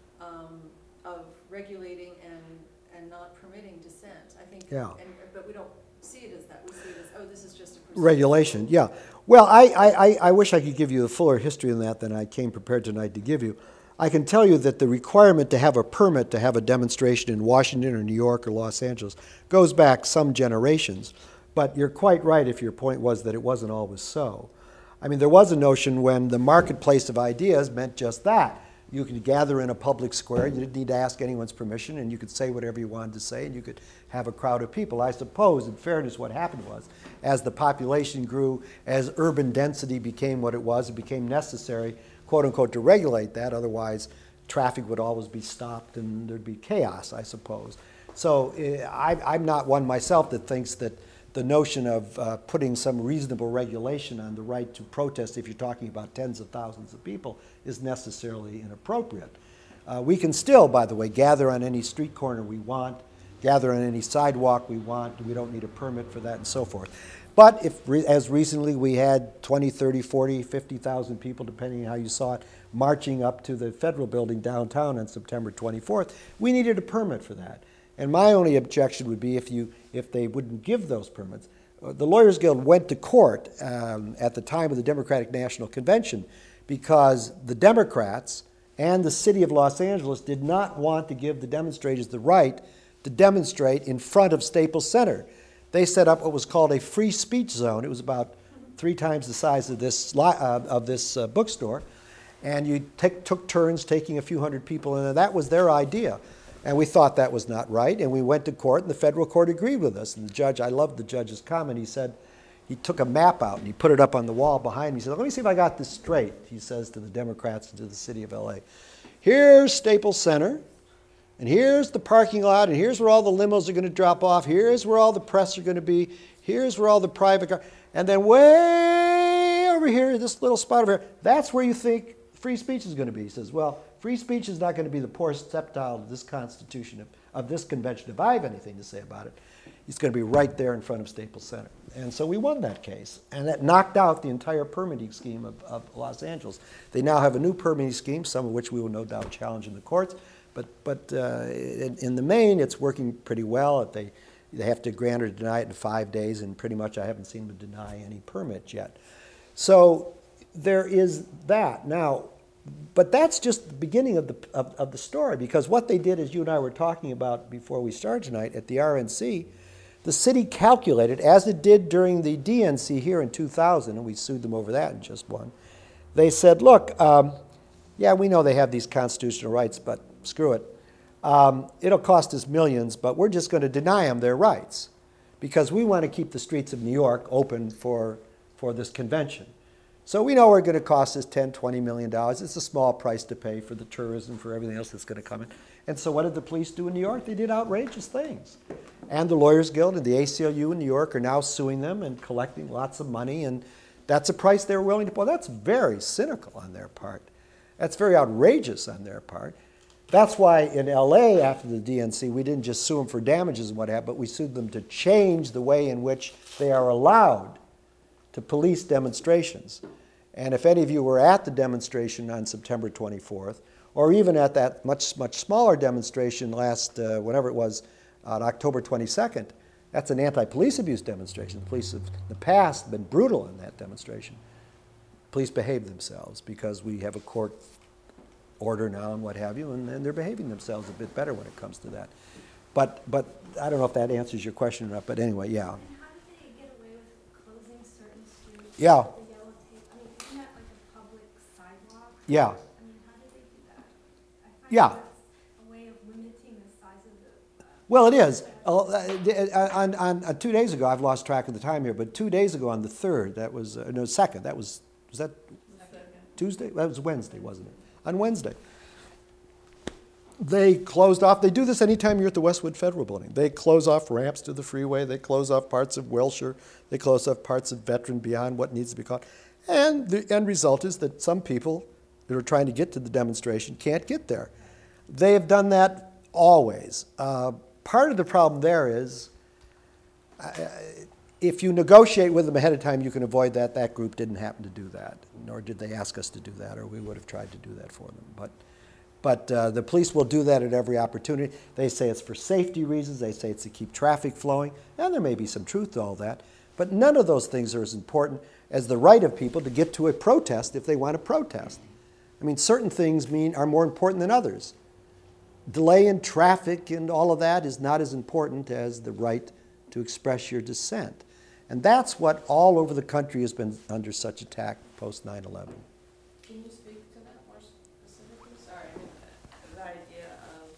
um, of regulating and, and not permitting dissent. I think, Yeah. and, but we don't see it as that. We see it as, oh, this is just a procedural. Regulation, yeah. Well, I, I, I- I wish I could give you a fuller history than that than I came prepared tonight to give you. I can tell you that the requirement to have a permit to have a demonstration in Washington or New York or Los Angeles goes back some generations. But you're quite right if your point was that it wasn't always so. I mean, there was a notion when the marketplace of ideas meant just that. You could gather in a public square, you didn't need to ask anyone's permission, and you could say whatever you wanted to say, and you could have a crowd of people. I suppose, in fairness, what happened was, as the population grew, as urban density became what it was, it became necessary, quote unquote, to regulate that. Otherwise, traffic would always be stopped and there'd be chaos, I suppose. So uh, I, I'm not one myself that thinks that the notion of uh, putting some reasonable regulation on the right to protest, if you're talking about tens of thousands of people, is necessarily inappropriate. Uh, we can still, by the way, gather on any street corner we want, gather on any sidewalk we want. We don't need a permit for that and so forth. But if, re as recently we had twenty, thirty, forty, fifty thousand people, depending on how you saw it, marching up to the federal building downtown on September twenty-fourth, we needed a permit for that. And my only objection would be if, you, if they wouldn't give those permits. Uh, the Lawyers Guild went to court um, at the time of the Democratic National Convention because the Democrats and the city of Los Angeles did not want to give the demonstrators the right to demonstrate in front of Staples Center. They set up what was called a free speech zone. It was about three times the size of this, uh, of this uh, bookstore. And you take, took turns taking a few hundred people in there. That was their idea. And we thought that was not right, and we went to court, and the federal court agreed with us. And the judge, I loved the judge's comment. He said, he took a map out and he put it up on the wall behind me. He said, let me see if I got this straight, he says to the Democrats and to the city of L A. Here's Staples Center, and here's the parking lot, and here's where all the limos are going to drop off. Here's where all the press are going to be. Here's where all the private cars. And then way over here, this little spot over here, that's where you think free speech is going to be. He says, well, free speech is not going to be the poor stepchild of this Constitution, of, of this convention, if I have anything to say about it. It's going to be right there in front of Staples Center. And so we won that case. And that knocked out the entire permitting scheme of, of Los Angeles. They now have a new permitting scheme, some of which we will no doubt challenge in the courts. But, but uh, in, in the main, it's working pretty well. If they, they have to grant or deny it in five days, and pretty much I haven't seen them deny any permit yet. So there is that. Now, but that's just the beginning of the, of, of the story, because what they did, as you and I were talking about before we started tonight, at the R N C, the city calculated, as it did during the D N C here in two thousand, and we sued them over that and just won. They said, look, um, yeah, we know they have these constitutional rights, but screw it. Um, it'll cost us millions, but we're just going to deny them their rights because we want to keep the streets of New York open for, for this convention. So we know we're going to cost us ten, twenty million dollars. It's a small price to pay for the tourism, for everything else that's going to come in. And so what did the police do in New York? They did outrageous things. And the Lawyers Guild and the A C L U in New York are now suing them and collecting lots of money, and that's a price they were willing to pay. Well, that's very cynical on their part. That's very outrageous on their part. That's why in L A, after the D N C, we didn't just sue them for damages and what have, but we sued them to change the way in which they are allowed to police demonstrations. And if any of you were at the demonstration on September twenty-fourth, or even at that much, much smaller demonstration last, uh, whatever it was, on October twenty-second, that's an anti-police abuse demonstration. The police have, in the past, been brutal in that demonstration. Police behave themselves because we have a court order now and what have you, and, and they're behaving themselves a bit better when it comes to that. But, but I don't know if that answers your question or not, but anyway, yeah. And how did they get away with closing certain streets? Yeah. with the yellow tape? I mean, isn't that like a public sidewalk? Yeah. I mean, how did they do that? I find Yeah. that's a way of limiting the size of the. Uh, Well, it is. Uh, on, on, on two days ago, I've lost track of the time here, but two days ago on the third, that was, uh, no, second, that was, was that Tuesday? That was Wednesday, wasn't it? On Wednesday. they closed off, they do this anytime you're at the Westwood Federal Building. They close off ramps to the freeway, they close off parts of Wilshire, they close off parts of Veteran beyond what needs to be caught. And the end result is that some people that are trying to get to the demonstration can't get there. They have done that always. Uh, part of the problem there is, uh, if you negotiate with them ahead of time, you can avoid that. That group didn't happen to do that, nor did they ask us to do that, or we would have tried to do that for them. But, but uh, the police will do that at every opportunity. They say it's for safety reasons. They say it's to keep traffic flowing, and there may be some truth to all that. But none of those things are as important as the right of people to get to a protest if they want to protest. I mean, certain things mean are more important than others. Delay in traffic and all of that is not as important as the right to express your dissent. And that's what all over the country has been under such attack post nine eleven. Can you speak to that more specifically? Sorry, I mean, the- the idea of,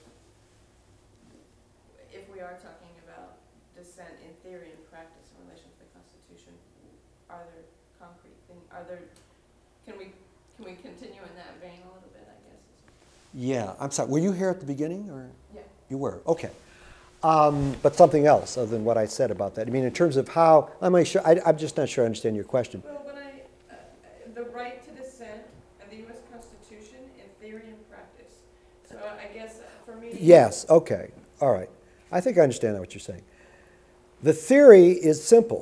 if we are talking about dissent in theory and practice in relation to the Constitution, are there concrete things, are there, can we, can we continue in that vein a little bit, I guess? Yeah, I'm sorry. Were you here at the beginning, or Yeah. you were? Okay. Um, but something else other than what I said about that. I mean, in terms of how, I'm, not sure, I, I'm just not sure I understand your question. Well, when I, uh, the right to dissent and the U S Constitution in theory and practice. So I guess uh, for me. Yes, okay, all right. I think I understand what you're saying. The theory is simple.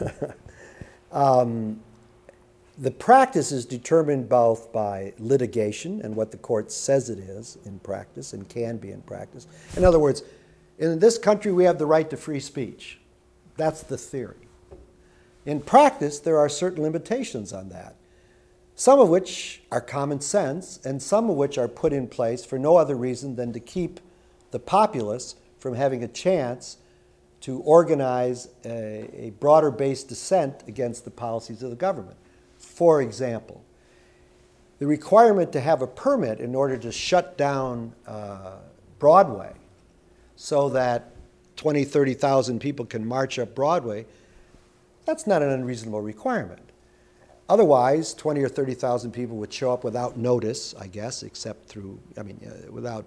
um, the practice is determined both by litigation and what the court says it is in practice and can be in practice. In other words, in this country we have the right to free speech. That's the theory. In practice, there are certain limitations on that, some of which are common sense and some of which are put in place for no other reason than to keep the populace from having a chance to organize a, a broader-based dissent against the policies of the government. For example, the requirement to have a permit in order to shut down uh, Broadway so that twenty, thirty thousand people can march up Broadway, that's not an unreasonable requirement. Otherwise, twenty or thirty thousand people would show up without notice, I guess, except through, I mean, uh, without.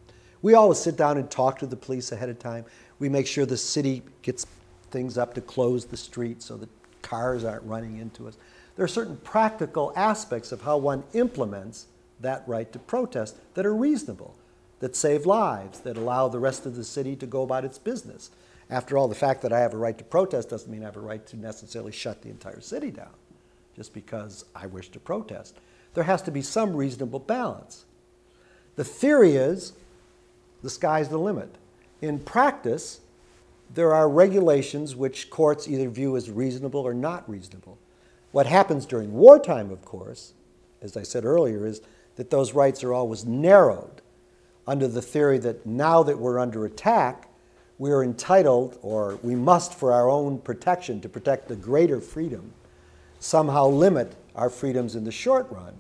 We always sit down and talk to the police ahead of time. We make sure the city gets things up to close the street so that cars aren't running into us. There are certain practical aspects of how one implements that right to protest that are reasonable, that save lives, that allow the rest of the city to go about its business. After all, the fact that I have a right to protest doesn't mean I have a right to necessarily shut the entire city down, just because I wish to protest. There has to be some reasonable balance. The theory is the sky's the limit. In practice, there are regulations which courts either view as reasonable or not reasonable. What happens during wartime, of course, as I said earlier, is that those rights are always narrowed under the theory that now that we're under attack, we're entitled, or we must, for our own protection, to protect the greater freedom, somehow limit our freedoms in the short run.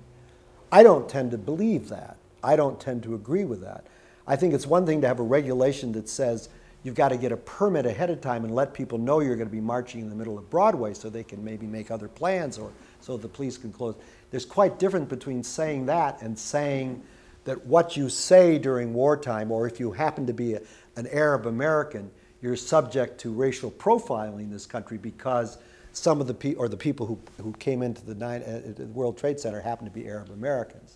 I don't tend to believe that. I don't tend to agree with that. I think it's one thing to have a regulation that says you've got to get a permit ahead of time and let people know you're going to be marching in the middle of Broadway so they can maybe make other plans or so the police can close. There's quite different between saying that and saying that what you say during wartime, or if you happen to be a, an Arab American, you're subject to racial profiling in this country because some of the people, or the people who, who came into the, nine, uh, the World Trade Center happen to be Arab Americans.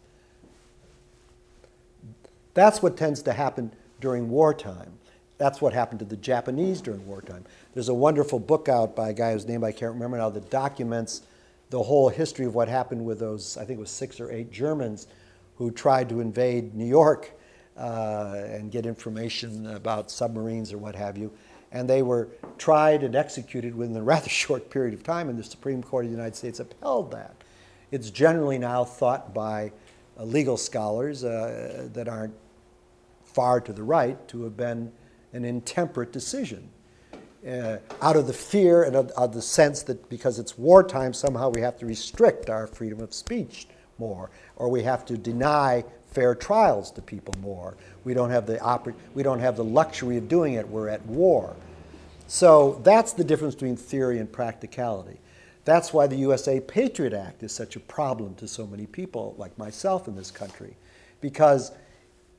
That's what tends to happen during wartime. That's what happened to the Japanese during wartime. There's a wonderful book out by a guy whose name I can't remember now that documents the whole history of what happened with those, I think it was six or eight Germans who tried to invade New York uh, and get information about submarines or what have you. And they were tried and executed within a rather short period of time, and the Supreme Court of the United States upheld that. It's generally now thought by uh, legal scholars uh, that aren't far to the right to have been an intemperate decision, uh, out of the fear and of, of the sense that because it's wartime, somehow we have to restrict our freedom of speech more, or we have to deny fair trials to people more. We don't have the oppor- we don't have the luxury of doing it. We're at war. So that's the difference between theory and practicality. That's why the U S A Patriot Act is such a problem to so many people like myself in this country, because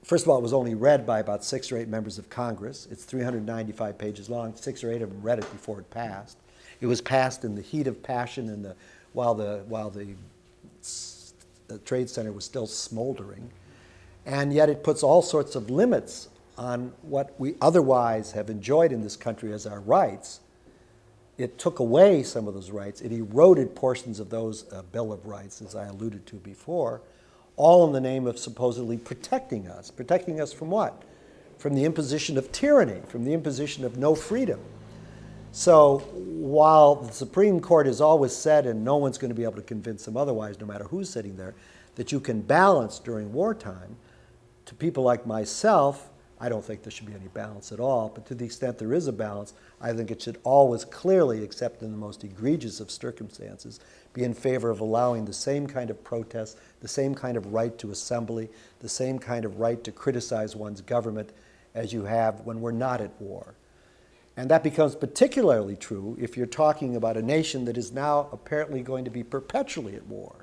first of all, it was only read by about six or eight members of Congress. It's three hundred ninety-five pages long. Six or eight of them read it before it passed. It was passed in the heat of passion and the, while the while the, the Trade Center was still smoldering. And yet it puts all sorts of limits on what we otherwise have enjoyed in this country as our rights. It took away some of those rights. It eroded portions of those uh, Bill of Rights, as I alluded to before, all in the name of supposedly protecting us. Protecting us from what? From the imposition of tyranny, from the imposition of no freedom. So while the Supreme Court has always said, and no one's going to be able to convince them otherwise, no matter who's sitting there, that you can balance during wartime, to people like myself, I don't think there should be any balance at all, but to the extent there is a balance, I think it should always clearly, except in the most egregious of circumstances, be in favor of allowing the same kind of protest, the same kind of right to assembly, the same kind of right to criticize one's government as you have when we're not at war. And that becomes particularly true if you're talking about a nation that is now apparently going to be perpetually at war.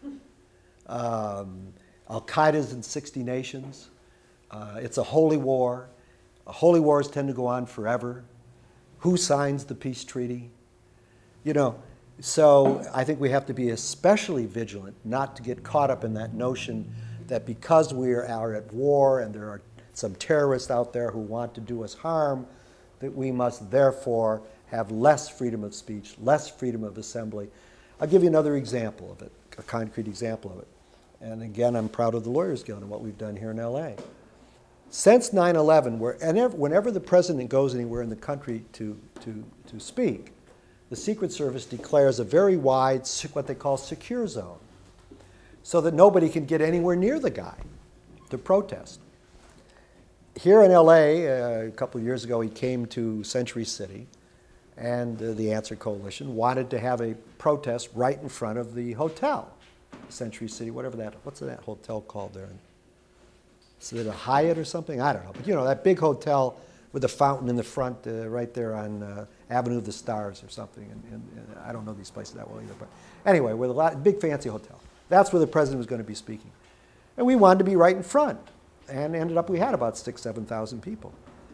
Um, Al-Qaeda's in sixty nations. Uh, it's a holy war. Uh, holy wars tend to go on forever. Who signs the peace treaty? You know, so I think we have to be especially vigilant not to get caught up in that notion that because we are, are at war and there are some terrorists out there who want to do us harm, that we must therefore have less freedom of speech, less freedom of assembly. I'll give you another example of it, a concrete example of it. And again, I'm proud of the Lawyers Guild and what we've done here in L A. Since nine eleven, whenever the president goes anywhere in the country to, to, to speak, the Secret Service declares a very wide, what they call secure zone, so that nobody can get anywhere near the guy to protest. Here in L A, uh, a couple of years ago, he came to Century City, and uh, the Answer Coalition wanted to have a protest right in front of the hotel, Century City, whatever that, what's that hotel called there? Is it a Hyatt or something? I don't know. But you know, that big hotel with the fountain in the front uh, right there on uh, Avenue of the Stars or something. And, and, and I don't know these places that well either. But anyway, with a lot, big fancy hotel. That's where the president was going to be speaking. And we wanted to be right in front. And ended up, we had about six, seven thousand people.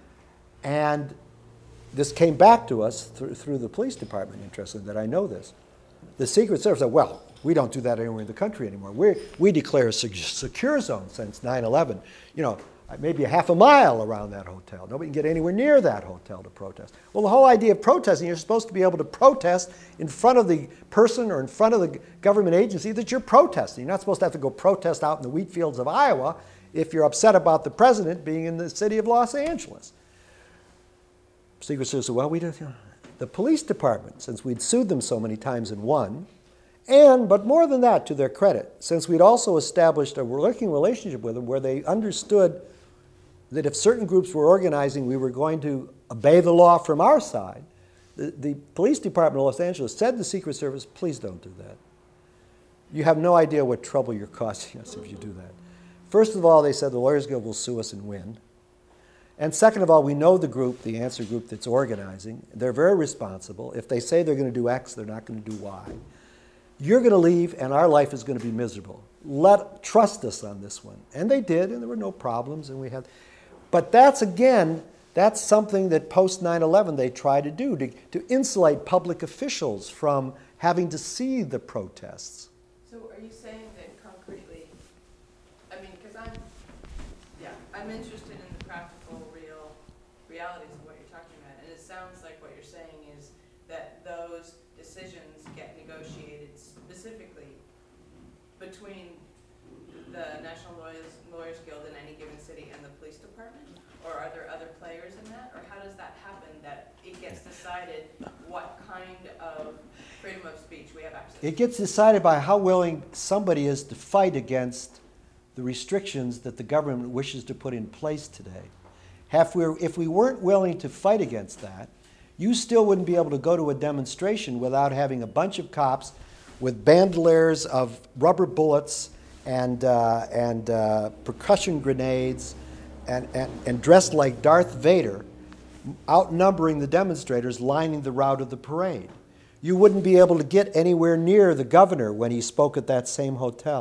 And this came back to us through, through the police department, interestingly, that I know this. The Secret Service said, well, we don't do that anywhere in the country anymore. We we declare a secure zone since nine eleven. You know, maybe a half a mile around that hotel. Nobody can get anywhere near that hotel to protest. Well, the whole idea of protesting, you're supposed to be able to protest in front of the person or in front of the government agency that you're protesting. You're not supposed to have to go protest out in the wheat fields of Iowa if you're upset about the president being in the city of Los Angeles. Secret Service said, well, we don't, you know. The police department, since we'd sued them so many times and won, and, but more than that, to their credit, since we'd also established a working relationship with them where they understood that if certain groups were organizing, we were going to obey the law from our side, the, the police department of Los Angeles said to the Secret Service, please don't do that. You have no idea what trouble you're causing us if you do that. First of all, they said the Lawyers Guild will sue us and win. And second of all, we know the group, the Answer group that's organizing. They're very responsible. If they say they're going to do X, they're not going to do Y. You're going to leave, and our life is going to be miserable. Let trust us on this one. And they did, and there were no problems. And we had, but that's, again, that's something that post nine eleven they tried to do, to, to insulate public officials from having to see the protests. So are you saying that concretely, I mean, because I'm, yeah, I'm interested in the practical, real realities of what you're talking about. And it sounds like what you're saying is that those decisions get negotiated specifically between the National Lawyers, Lawyers Guild in any given city and the police department? Or are there other players in that? Or how does that happen, that it gets decided what kind of freedom of speech we have access to? It gets decided by how willing somebody is to fight against the restrictions that the government wishes to put in place today. If we, if we weren't willing to fight against that, you still wouldn't be able to go to a demonstration without having a bunch of cops with bandoliers of rubber bullets and, uh, and uh, percussion grenades and, and, and dressed like Darth Vader, outnumbering the demonstrators lining the route of the parade. You wouldn't be able to get anywhere near the governor when he spoke at that same hotel,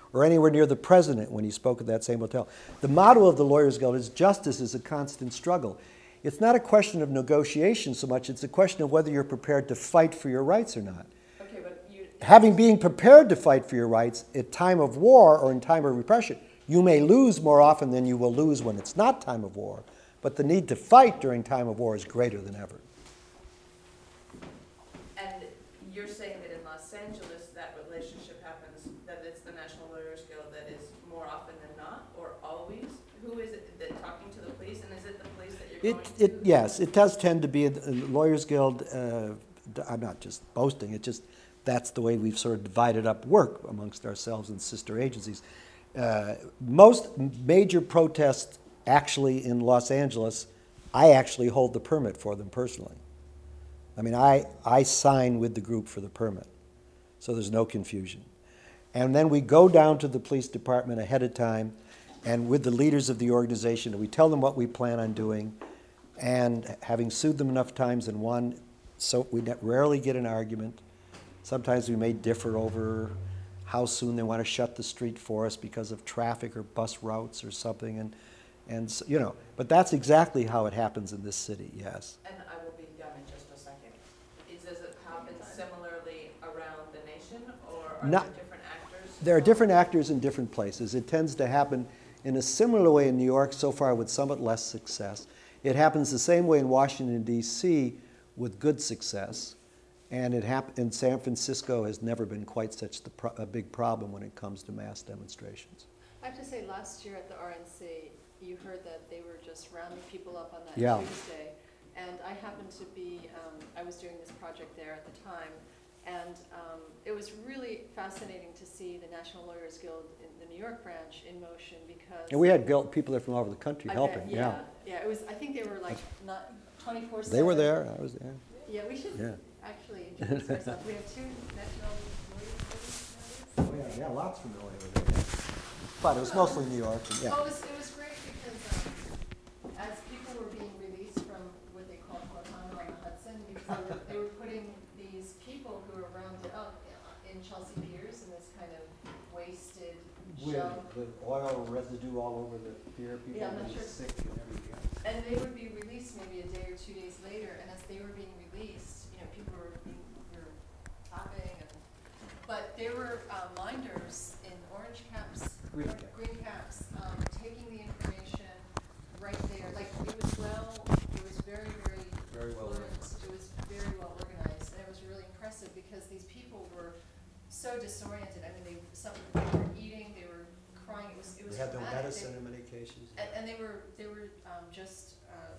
or anywhere near the president when he spoke at that same hotel. The motto of the Lawyers Guild is justice is a constant struggle. It's not a question of negotiation so much, it's a question of whether you're prepared to fight for your rights or not. Okay, but you. Having being prepared to fight for your rights at time of war or in time of repression, you may lose more often than you will lose when it's not time of war, but the need to fight during time of war is greater than ever. And you're saying that in Los Angeles, that relationship happens, that it's the National Lawyers Guild that is more often than not, or always? Who is it that talking to the police, and is it the police that you're It, going it, to? yes, it does tend to be, a a Lawyers Guild, uh, d- I'm not just boasting, it just, that's the way we've sort of divided up work amongst ourselves and sister agencies. Uh, most major protests actually in Los Angeles, I actually hold the permit for them personally. I mean, I, I sign with the group for the permit, so there's no confusion. And then we go down to the police department ahead of time, and with the leaders of the organization, we tell them what we plan on doing, and having sued them enough times and won, so we ne- rarely get an argument. Sometimes we may differ over how soon they want to shut the street for us because of traffic or bus routes or something, and, and so, you know, but that's exactly how it happens in this city, yes. And I will be done in just a second. Is, does it happen similarly around the nation, or are Not- there different actors? There are different actors in different places. It tends to happen in a similar way in New York, so far with somewhat less success. It happens the same way in Washington, D C, with good success. And it hap- in San Francisco has never been quite such the pro- a big problem when it comes to mass demonstrations. I have to say, last year at the R N C, you heard that they were just rounding people up on that Yeah. Tuesday. And I happened to be, um, I was doing this project there at the time, and um, it was really fascinating to see the National Lawyers Guild in the New York branch in motion, because. And we had guild- people there from all over the country I helping, bet, yeah. Yeah, it was, I think they were like not twenty-four seven. They were there, I was there. Yeah, we should Yeah. actually introduce ourselves. We have two National Lawyers Guilds Oh, yeah, yeah, lots from L A were there. But it was mostly New York, and, yeah. Oh, it was, it was great because, um, as people were being released from what they call Guantanamo on the Hudson, because they were, they were putting these people who were rounded up in Chelsea Piers in this kind of wasted With shell. the oil residue all over the pier, people Yeah, I'm were not sure. sick and everything. And they would be released maybe a day or two days later, and as they were being released, you know, people were being, were clapping, and, but there were uh, minders in orange caps, Green or- cap. green caps, um, taking the information right there. Like, it was well, it was very, very Very well fluent. organized. It was very well organized, and it was really impressive because these people were so disoriented. I mean, they, some, they were eating, they were crying, it was, it was They had no dramatic. medicine They- in many cases. and, and they were, they were, um, just, uh,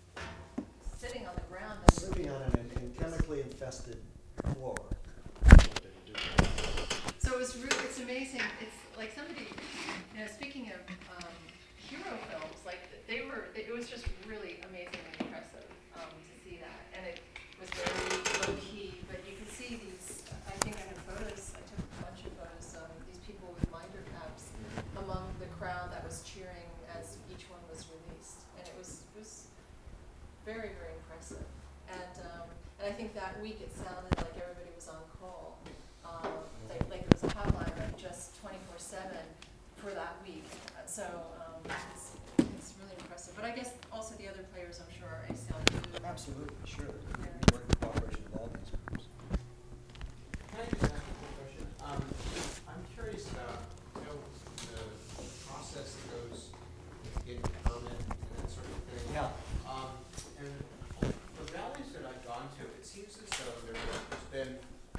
sitting on the ground. and- Sitting on an in- chemically infested floor. That's what they were doing. So it was really, it's amazing, it's like somebody, you know, speaking of, um, hero films, like, they were, it was just really amazing and impressive, um, to see that. And it was very low key, but you could see these, I think I have photos, I took a bunch of photos, um, these people with minder caps among the crowd that was cheering as each one was released. And it was, it was very, very impressive. And, um, and I think that week it sounded like everybody was on call. Um, like, like there was a hotline like just twenty-four seven for that week. Uh, So, um, it's, it's really impressive. But I guess also the other players, I'm sure, are A C L U. Absolutely, sure. Yeah. We work in cooperation with all these groups. Can I just ask a quick question? Um, I'm curious about, you know, the process that goes with getting a permit and that sort of thing. Yeah. Um, and the rallies that I've gone to, it seems as though there, there's been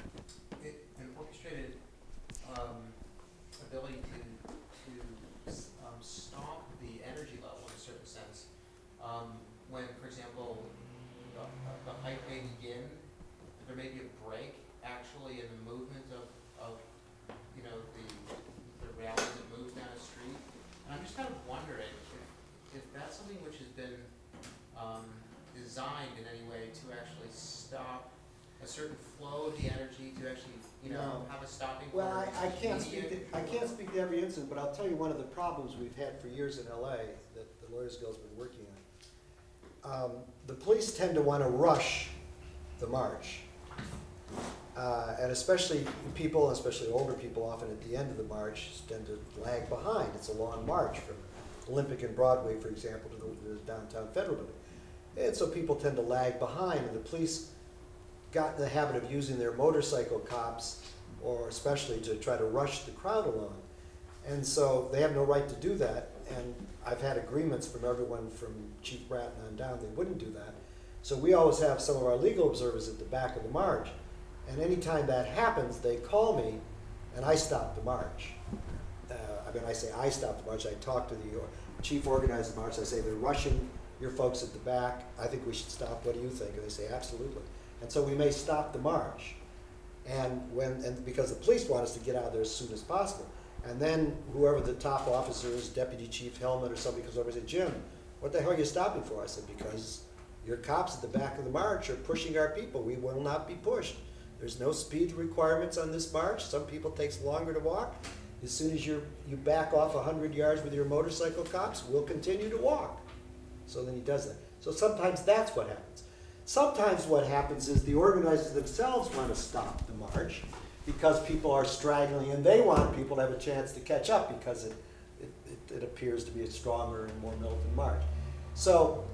it, an orchestrated, um, ability to, to, um, stop the energy level in a certain sense. Um, when, for example, the, the hike may begin, there may be a break actually in the movement of, of, you know, the, the rally that moves down a street. And I'm just kind of wondering if, if that's something which has been, um, designed in any way to actually stop a certain flow of the energy, to actually, you know, No. have a stopping point. Well, I, I can't speak, immediate. to- I can't speak to every incident, but I'll tell you one of the problems we've had for years in L A that the Lawyers Guild's been working on. Um, the police tend to want to rush the march. Uh, and especially people, especially older people, often at the end of the march tend to lag behind. It's a long march from Olympic and Broadway, for example, to the, the downtown Federal Building. And so people tend to lag behind, and the police got in the habit of using their motorcycle cops, or especially to try to rush the crowd along. And so they have no right to do that, and I've had agreements from everyone from Chief Bratton on down, they wouldn't do that. So we always have some of our legal observers at the back of the march, and anytime that happens, they call me, and I stop the march. Uh, I mean, I say I stop the march, I talk to the chief organizer of the march, I say, they're rushing your folks at the back, I think we should stop, what do you think? And they say, absolutely. And so we may stop the march, and when, and because the police want us to get out there as soon as possible. And then whoever the top officer is, Deputy Chief Hellman or somebody comes over and says, Jim, what the hell are you stopping for? I said, because your cops at the back of the march are pushing our people. We will not be pushed. There's no speed requirements on this march. Some people it takes longer to walk. As soon as you you back off one hundred yards with your motorcycle cops, we'll continue to walk. So then he does that. So sometimes that's what happens. Sometimes what happens is the organizers themselves want to stop the march because people are straggling, and they want people to have a chance to catch up because it, it, it, it appears to be a stronger and more militant march. So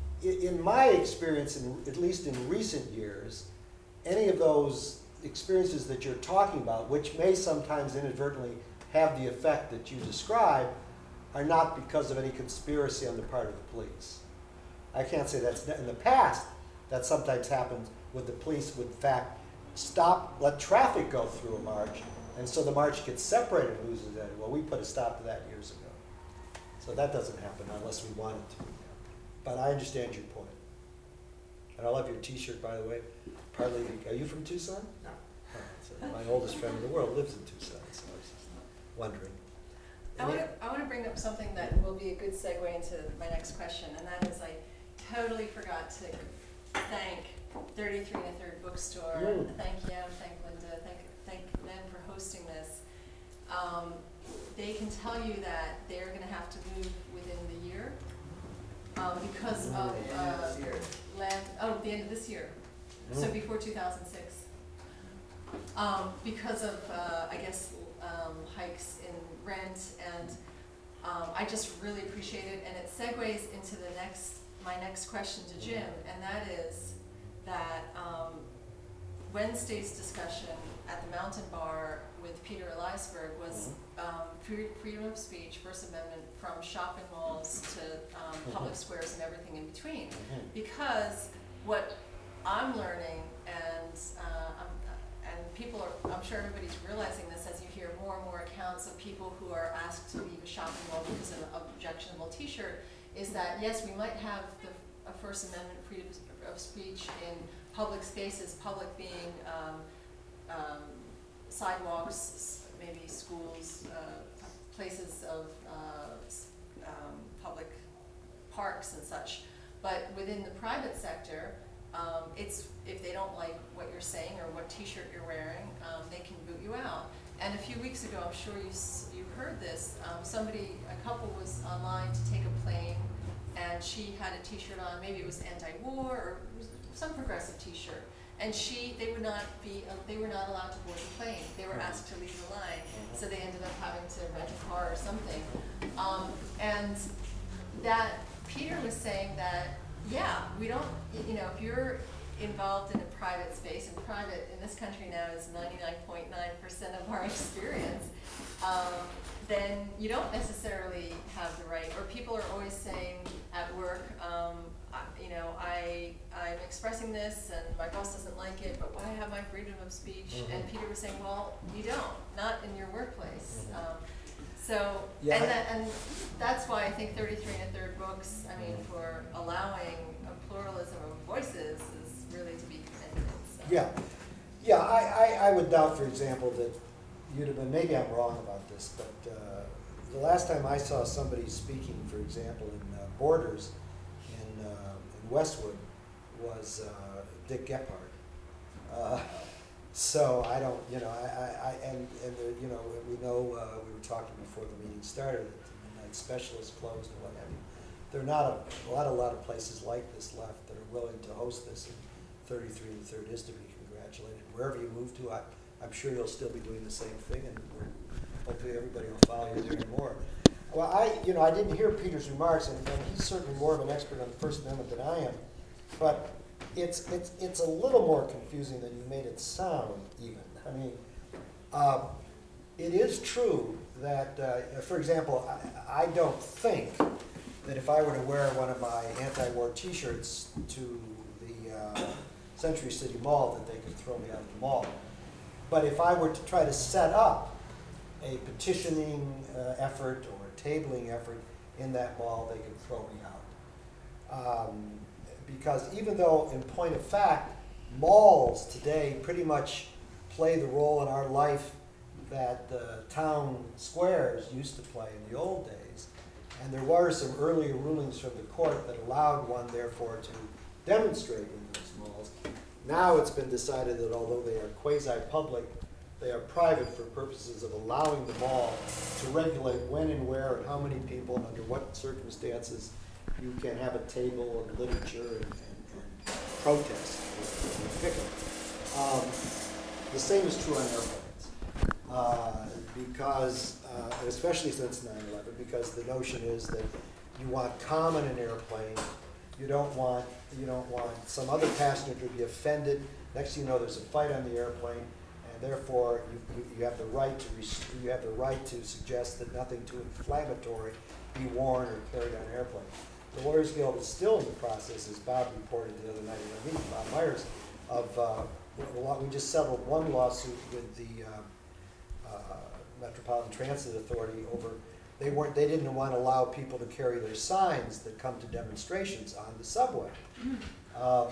in my experience, in, at least in recent years, any of those experiences that you're talking about, which may sometimes inadvertently have the effect that you describe, are not because of any conspiracy on the part of the police. I can't say that's in the past. That sometimes happens with the police would in fact stop, let traffic go through a march, and so the march gets separated and loses that. Well, we put a stop to that years ago. So that doesn't happen unless we want it to. But I understand your point. And I love your t-shirt, by the way. Partly, are you from Tucson? No. Oh, so my oldest friend in the world lives in Tucson, so I was just wondering. I want to, I want to bring up something that will be a good segue into my next question, and that is I totally forgot to thank thirty-three and a Third Bookstore. Mm. Thank Yam, thank Linda, thank, thank them for hosting this. Um, they can tell you that they're going to have to move within the year um, because of uh, land, oh, the end of this year, so Mm. before two thousand six. Um, because of, uh, I guess, um, hikes in rent, and um, I just really appreciate it, and it segues into the next, my next question to Jim, and that is that um, Wednesday's discussion at the Mountain Bar with Peter Eliasberg was um, free- freedom of speech, First Amendment, from shopping malls to um, public squares and everything in between. Because what I'm learning, and uh, I'm, and people are, I'm sure everybody's realizing this as you hear more and more accounts of people who are asked to leave a shopping mall because of an objectionable T-shirt, is that yes, we might have the a First Amendment freedom of speech in public spaces, public being um, um, sidewalks, maybe schools, uh, places of uh, s- um, public parks and such. But within the private sector, um, it's if they don't like what you're saying or what T-shirt you're wearing, um, they can boot you out. And a few weeks ago, I'm sure you s- you heard this. Um, somebody, a couple, was online to take a plane, and she had a T-shirt on. Maybe it was anti-war or it was some progressive T-shirt. And she, they would not be, uh, they were not allowed to board the plane. They were asked to leave the line, so they ended up having to rent a car or something. Um, and that Peter was saying that, yeah, we don't, y- you know, if you're involved in a private space, and private in this country now is ninety-nine point nine percent of our experience, um, then you don't necessarily have the right, or people are always saying at work, um, I, you know, I, I'm expressing this and my boss doesn't like it, but why have my freedom of speech? Mhm. And Peter was saying, well, you don't, not in your workplace. Mhm. Um, so, Yeah, and I- that, and that's why I think thirty-three and a third books, I mean, for allowing a pluralism of voices is really to be commended, so. Yeah, yeah, I, I, I would doubt, for example, that you'd have been, maybe I'm wrong about this, but uh, the last time I saw somebody speaking, for example, in uh, Borders in, uh, in Westwood was uh, Dick Gephardt. Uh, so I don't, you know, I, I, I and, and there, you know, we know, uh, we were talking before the meeting started, that the Midnight Special is closed and what have you. There are not a, a lot, a lot of places like this left that are willing to host this, and thirty-three and the third is to be congratulated. congratulated. Wherever you move to, I, I'm sure you'll still be doing the same thing, and we're, hopefully everybody will follow you there and more. Well, I, you know, I didn't hear Peter's remarks, and, and he's certainly more of an expert on the First Amendment than I am, but it's, it's, it's a little more confusing than you made it sound, even. I mean, uh, it is true that, uh, for example, I, I don't think that if I were to wear one of my anti-war T-shirts to the uh, Century City Mall, that they could throw me out of the mall. But if I were to try to set up a petitioning uh, effort or a tabling effort in that mall, they could throw me out. Um, because even though, in point of fact, malls today pretty much play the role in our life that the town squares used to play in the old days, and there were some earlier rulings from the court that allowed one, therefore, to demonstrate in those malls. Now it's been decided that although they are quasi-public, they are private for purposes of allowing the mall to regulate when and where and how many people and under what circumstances you can have a table of literature and, and, and protest and picket. Um, the same is true on airplanes, uh, because, uh, especially since nine eleven, because the notion is that you want calm in an airplane. You don't want you don't want some other passenger to be offended. Next thing you know, there's a fight on the airplane, and therefore you, you, you have the right to rest- you have the right to suggest that nothing too inflammatory be worn or carried on an airplane. The Lawyers Guild is still in the process, as Bob reported the other night in our meeting, Bob Myers, of uh, we just settled one lawsuit with the um, uh, Metropolitan Transit Authority over. They weren't. They didn't want to allow people to carry their signs that come to demonstrations on the subway, um,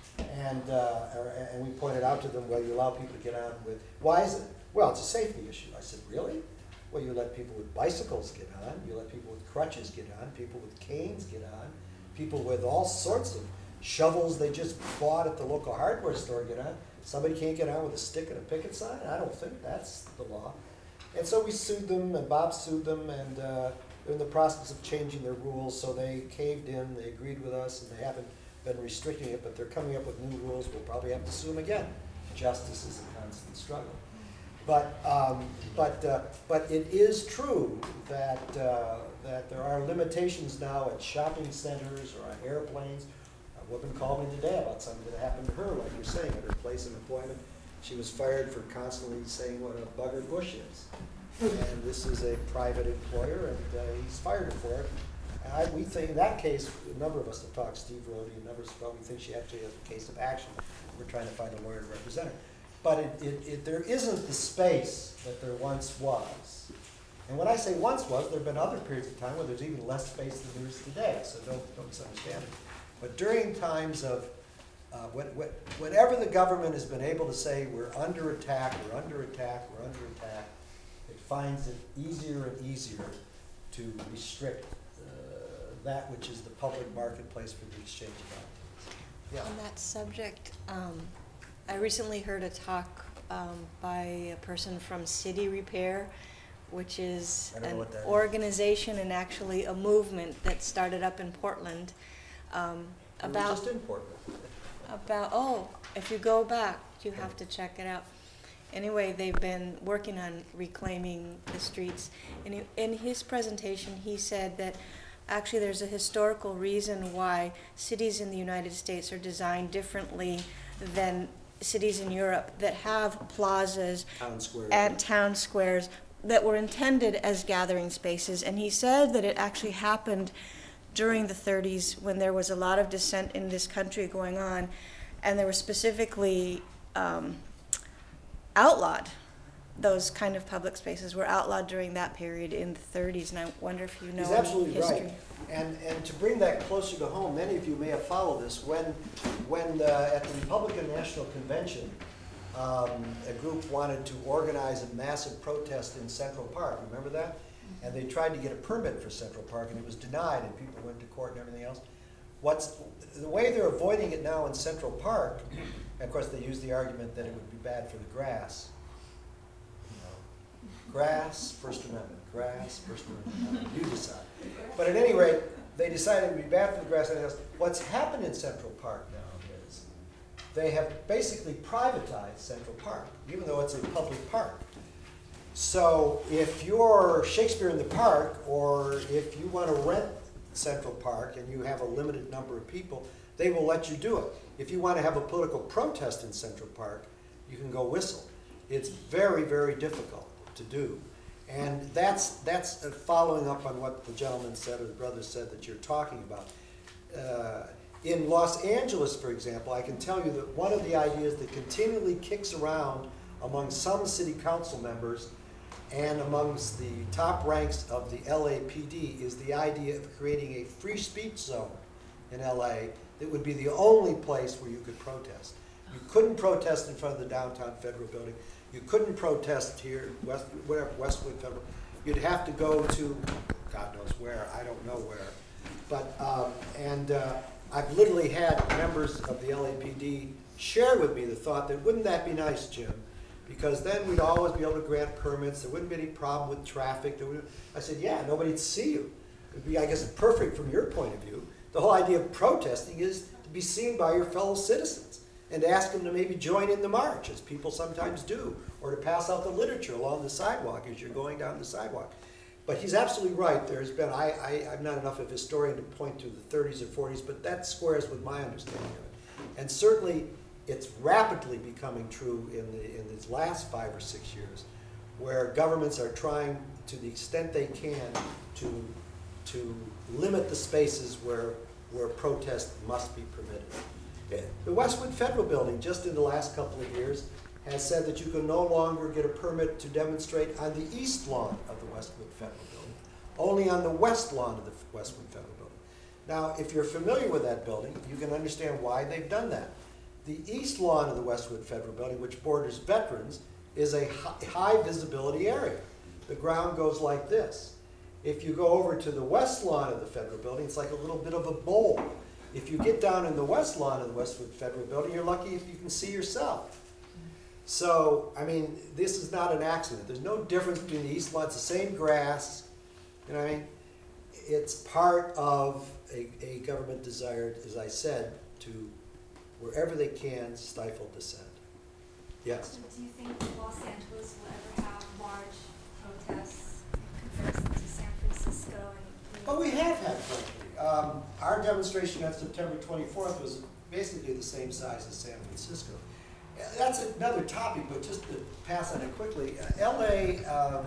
and uh, and we pointed out to them, well, you allow people to get on with. Why is it? Well, it's a safety issue. I said, really? Well, you let people with bicycles get on. You let people with crutches get on. People with canes get on. People with all sorts of shovels they just bought at the local hardware store get on. Somebody can't get on with a stick and a picket sign? I don't think that's the law. And so we sued them, and Bob sued them, and uh, they're in the process of changing their rules, so they caved in, they agreed with us, and they haven't been restricting it, but they're coming up with new rules. We'll probably have to sue them again. Justice is a constant struggle. But, um, but, uh, but it is true that, uh, that there are limitations now at shopping centers or on airplanes. A woman called me today about something that happened to her, like you're saying, at her place of employment. She was fired for constantly saying what a bugger Bush is. And this is a private employer, and uh, he's fired her for it. And I, we think in that case, a number of us have talked, Steve Rode, a number of us probably think she actually has a case of action. We're trying to find a lawyer to represent her. But it, it, it, there isn't the space that there once was. And when I say once was, there have been other periods of time where there's even less space than there is today, so don't, don't misunderstand it. But during times of Uh, what, what, whenever the government has been able to say we're under attack, we're under attack, we're under attack, it finds it easier and easier to restrict uh, that which is the public marketplace for the exchange of ideas. Yeah. On that subject, um, I recently heard a talk um, by a person from City Repair, which is I don't know an what that is. organization and actually a movement that started up in Portland um, We were about just in Portland. about, oh, if you go back, you have to check it out. Anyway, they've been working on reclaiming the streets. And he- in his presentation, he said that actually there's a historical reason why cities in the United States are designed differently than cities in Europe that have plazas Town square. and town squares that were intended as gathering spaces. And he said that it actually happened during the thirties when there was a lot of dissent in this country going on, and they were specifically um, outlawed. Those kind of public spaces were outlawed during that period in the thirties, and I wonder if you know He's any absolutely history. right. And, and to bring that closer to home, many of you may have followed this. When, when uh, at the Republican National Convention, um, a group wanted to organize a massive protest in Central Park. Remember that? And they tried to get a permit for Central Park, and it was denied, and people went to court and everything else. What's the way they're avoiding it now in Central Park? And of course, they use the argument that it would be bad for the grass. You know, grass, First Amendment. Grass, First Amendment. You decide. But at any rate, they decided it would be bad for the grass. And else. What's happened in Central Park now is they have basically privatized Central Park, even though it's a public park. So if you're Shakespeare in the Park, or if you want to rent Central Park and you have a limited number of people, they will let you do it. If you want to have a political protest in Central Park, you can go whistle. It's very, very difficult to do. And that's, that's following up on what the gentleman said, or the brother said that you're talking about. Uh, in Los Angeles, for example, I can tell you that one of the ideas that continually kicks around among some city council members and amongst the top ranks of the L A P D is the idea of creating a free speech zone in L A that would be the only place where you could protest. You couldn't protest in front of the downtown Federal Building. You couldn't protest here, West, whatever, Westwood Federal. You'd have to go to, God knows where, I don't know where. But, um, and uh, I've literally had members of the L A P D share with me the thought that, wouldn't that be nice, Jim? Because then we'd always be able to grant permits. There wouldn't be any problem with traffic. There would, I said, yeah, nobody'd see you. It would be, I guess, perfect from your point of view. The whole idea of protesting is to be seen by your fellow citizens and to ask them to maybe join in the march, as people sometimes do, or to pass out the literature along the sidewalk as you're going down the sidewalk. But he's absolutely right. There's been, I, I, I'm not enough of a historian to point to the thirties or forties, but that squares with my understanding of it. And certainly, it's rapidly becoming true in the in these last five or six years, where governments are trying, to the extent they can, to to limit the spaces where where protest must be permitted. The Westwood Federal Building, just in the last couple of years, has said that you can no longer get a permit to demonstrate on the east lawn of the Westwood Federal Building, only on the west lawn of the Westwood Federal Building. Now, if you're familiar with that building, you can understand why they've done that. The east lawn of the Westwood Federal Building, which borders Veterans, is a high visibility area. The ground goes like this. If you go over to the west lawn of the Federal Building, it's like a little bit of a bowl. If you get down in the west lawn of the Westwood Federal Building, you're lucky if you can see yourself. So, I mean, this is not an accident. There's no difference between the east lawn. It's the same grass. You know what I mean? It's part of a, a government desire, as I said, to, wherever they can, stifle dissent. Yes? So do you think Los Angeles will ever have large protests in comparison to San Francisco and? Oh, we have had plenty. Um, our demonstration on September twenty-fourth was basically the same size as San Francisco. Uh, That's another topic, but just to pass on it quickly, uh, L A, um,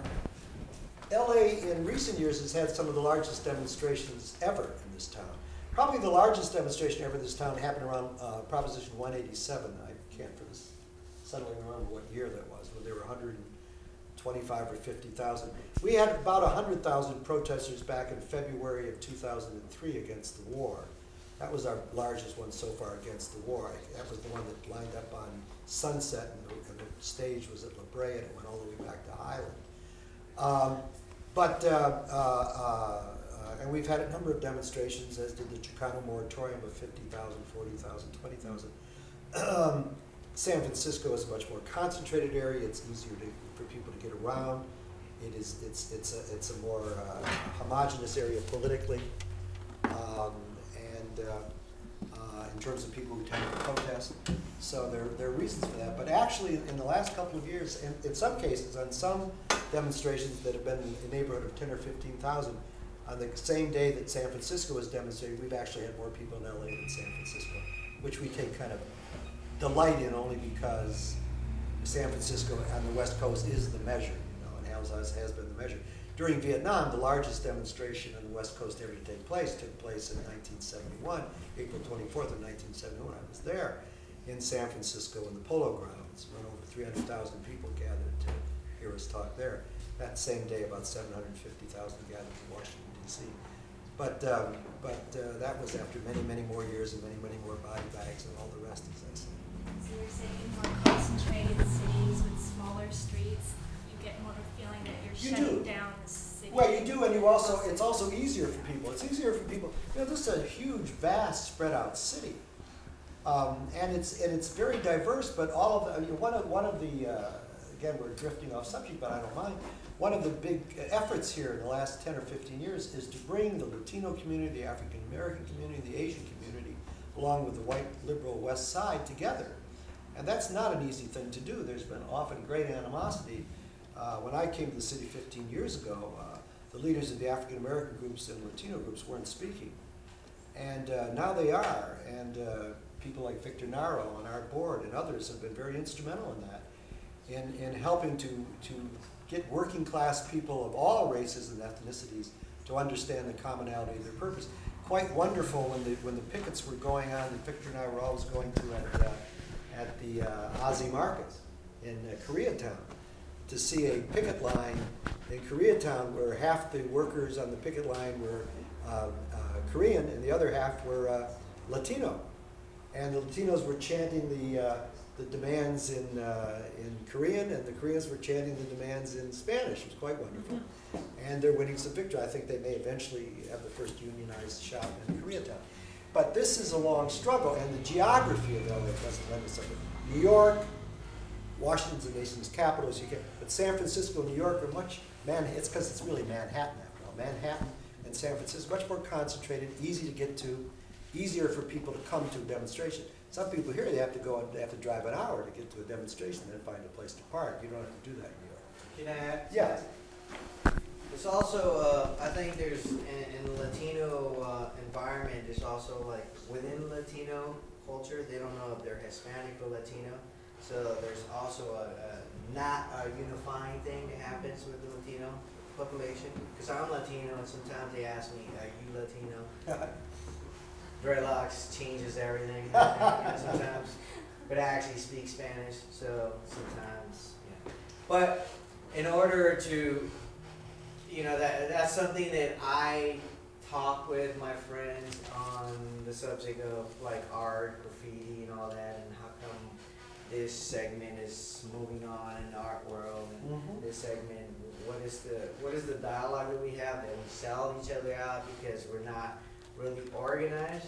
L A in recent years has had some of the largest demonstrations ever in this town. Probably the largest demonstration ever in this town happened around uh, Proposition one eighty-seven. I can't for this settling around what year that was, when there were one hundred twenty-five or fifty thousand. We had about one hundred thousand protesters back in February of two thousand three against the war. That was our largest one so far against the war. That was the one that lined up on Sunset, and the, and the stage was at La Brea, and it went all the way back to Highland. Um, but, uh, uh, uh, and we've had a number of demonstrations, as did the Chicano moratorium of fifty thousand, forty thousand, twenty thousand. Um, San Francisco is a much more concentrated area. It's easier to, for people to get around. It is, it's, it's, a, it's a more uh, homogeneous area politically. Um, and uh, uh, in terms of people who tend to protest. So there, there are reasons for that. But actually, in the last couple of years, in, in some cases, on some demonstrations that have been in the neighborhood of ten or fifteen thousand, on the same day that San Francisco was demonstrating, we've actually had more people in L A than San Francisco, which we take kind of delight in, only because San Francisco on the West Coast is the measure, you know, and has, has been the measure. During Vietnam, the largest demonstration on the West Coast ever to take place took place in nineteen seventy-one, April twenty-fourth of nineteen seventy-one. I was there in San Francisco in the Polo Grounds, when over three hundred thousand people gathered to hear us talk there. That same day, about seven hundred fifty thousand gathered in Washington, D C But, um, but uh, that was after many, many more years and many, many more body bags and all the rest, as I said. So you're saying in more concentrated cities with smaller streets, you get more of a feeling that you're You shutting do. down the city? Well, you do, and you also, it's also easier for people. It's easier for people, you know, this is a huge, vast, spread out city. Um, and it's, and it's very diverse, but all of the, I mean, one of, one of the, uh, again, we're drifting off subject, but I don't mind. One of the big efforts here in the last ten or fifteen years is to bring the Latino community, the African American community, the Asian community along with the white liberal West Side together. And that's not an easy thing to do. There's been often great animosity. Uh, when I came to the city fifteen years ago, uh, the leaders of the African American groups and Latino groups weren't speaking. And uh, now they are. And uh, people like Victor Naro on our board and others have been very instrumental in that, in, in helping to, to get working class people of all races and ethnicities to understand the commonality of their purpose. Quite wonderful when the, when the pickets were going on, that Victor and I were always going to at, uh, at the uh, Aussie markets in uh, Koreatown, to see a picket line in Koreatown where half the workers on the picket line were uh, uh, Korean and the other half were uh, Latino. And the Latinos were chanting the, uh, the demands in, uh, in Korean, and the Koreans were chanting the demands in Spanish. It was quite wonderful. And they're winning some victory. I think they may eventually have the first unionized shop in Koreatown. But this is a long struggle, and the geography of L A doesn't lend itself. New York, Washington's the nation's capital, as you can, but San Francisco and New York are much, Man, it's because it's really Manhattan after all. Manhattan and San Francisco, much more concentrated, easy to get to, easier for people to come to a demonstration. Some people here, they have to go, they have to drive an hour to get to a demonstration and then find a place to park. You don't have to do that in New York. Can I add? Yeah. It's also, uh, I think there's, in, in the Latino uh, environment, there's also like, within Latino culture, they don't know if they're Hispanic or Latino. So there's also a, a not a unifying thing that happens with the Latino population. Because I'm Latino, and sometimes they ask me, are you Latino? Dreadlocks changes everything, you know, sometimes. But I actually speak Spanish, so sometimes, yeah. But in order to, you know, that that's something that I talk with my friends on the subject of like art, graffiti, and all that, and how come this segment is moving on in the art world, and Mhm. this segment, what is the what is the dialogue that we have that we sell each other out because we're not really organized.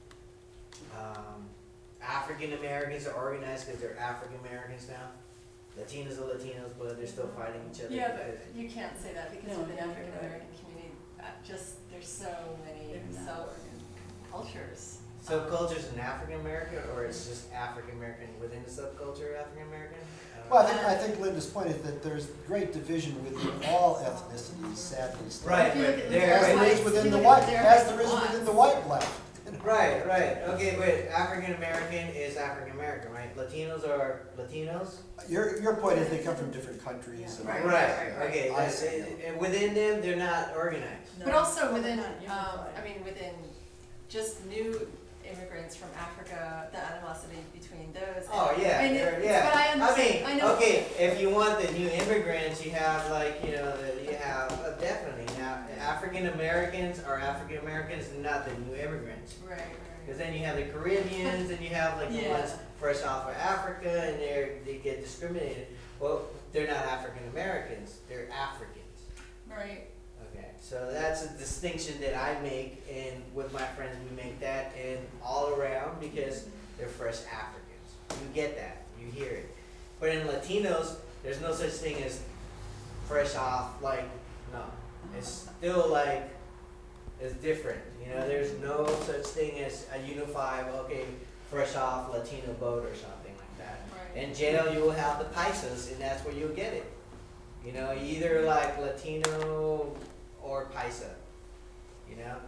Um, African Americans are organized because they're African Americans now. Latinos are Latinos, but they're still fighting each other. Yeah, but because- you can't say that because No, of the you're African right. American community, uh, just, there's so many They're not sub-cultures. subcultures in African America, or it's just African American within the subculture of African American? Well, I think, I think Linda's point is that there's great division within all ethnicities, sadly. still. Right, If you but look at there- As there is whites, within you the look white, at their as there is whites. within the white left. Right, right. Okay, but African American is African American, right? Latinos are Latinos. Your, your point is they come from different countries. and- Right, Right. right. Okay. I that's- see. and within them, they're not organized. But also within, Not um, unified. I mean, within just new immigrants from Africa, the animosity between those. and- Oh yeah, I mean, they're- it's- yeah. But I understand, I mean, know. okay, if you want the new immigrants, you have like you know the, you have uh, definitely now African Americans are African Americans, not the new immigrants. Right, right. Because then you have the Caribbeans, and you have like the Yeah. ones fresh off of Africa, and they they get discriminated. Well, they're not African Americans; they're Africans. Right. Okay, so that's a distinction that I make, and with my friends we make that, and all around because they're fresh Africans. You get that, you hear it. But in Latinos, there's no such thing as fresh off. Like no, it's still like it's different. You know, there's no such thing as a unified, okay, fresh off Latino boat or something like that. Right. In jail, you will have the paisas, and that's where you'll get it. You know, either like Latino or paisa. You know,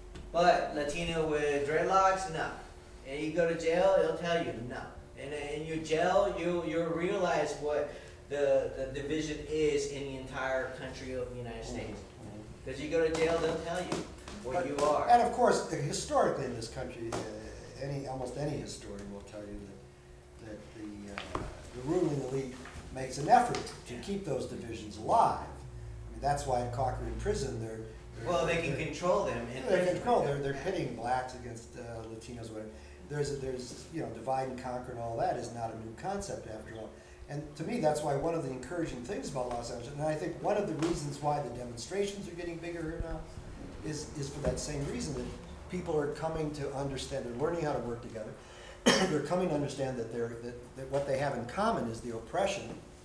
but Latino with dreadlocks, no. And you go to jail, it'll tell you no. And in your jail, you you'll realize what the the division is in the entire country of the United States. Because you go to jail, they'll tell you what you are. And of course, historically in this country, uh, any, almost any historian will tell you that, that the, uh, the ruling elite makes an effort to keep those divisions alive. I mean, that's why in Cochrane Prison, they're. they're- Well, they can they're- control them. in Yeah, they prison. control, they're, they're pitting blacks against uh, Latinos, whatever. There's, a- there's, you know, divide and conquer and all that is not a new concept after all. And to me, that's why one of the encouraging things about Los Angeles, and I think one of the reasons why the demonstrations are getting bigger here now, is, is for that same reason, that people are coming to understand, they're learning how to work together. They're coming to understand that they're, that, that what they have in common is the oppression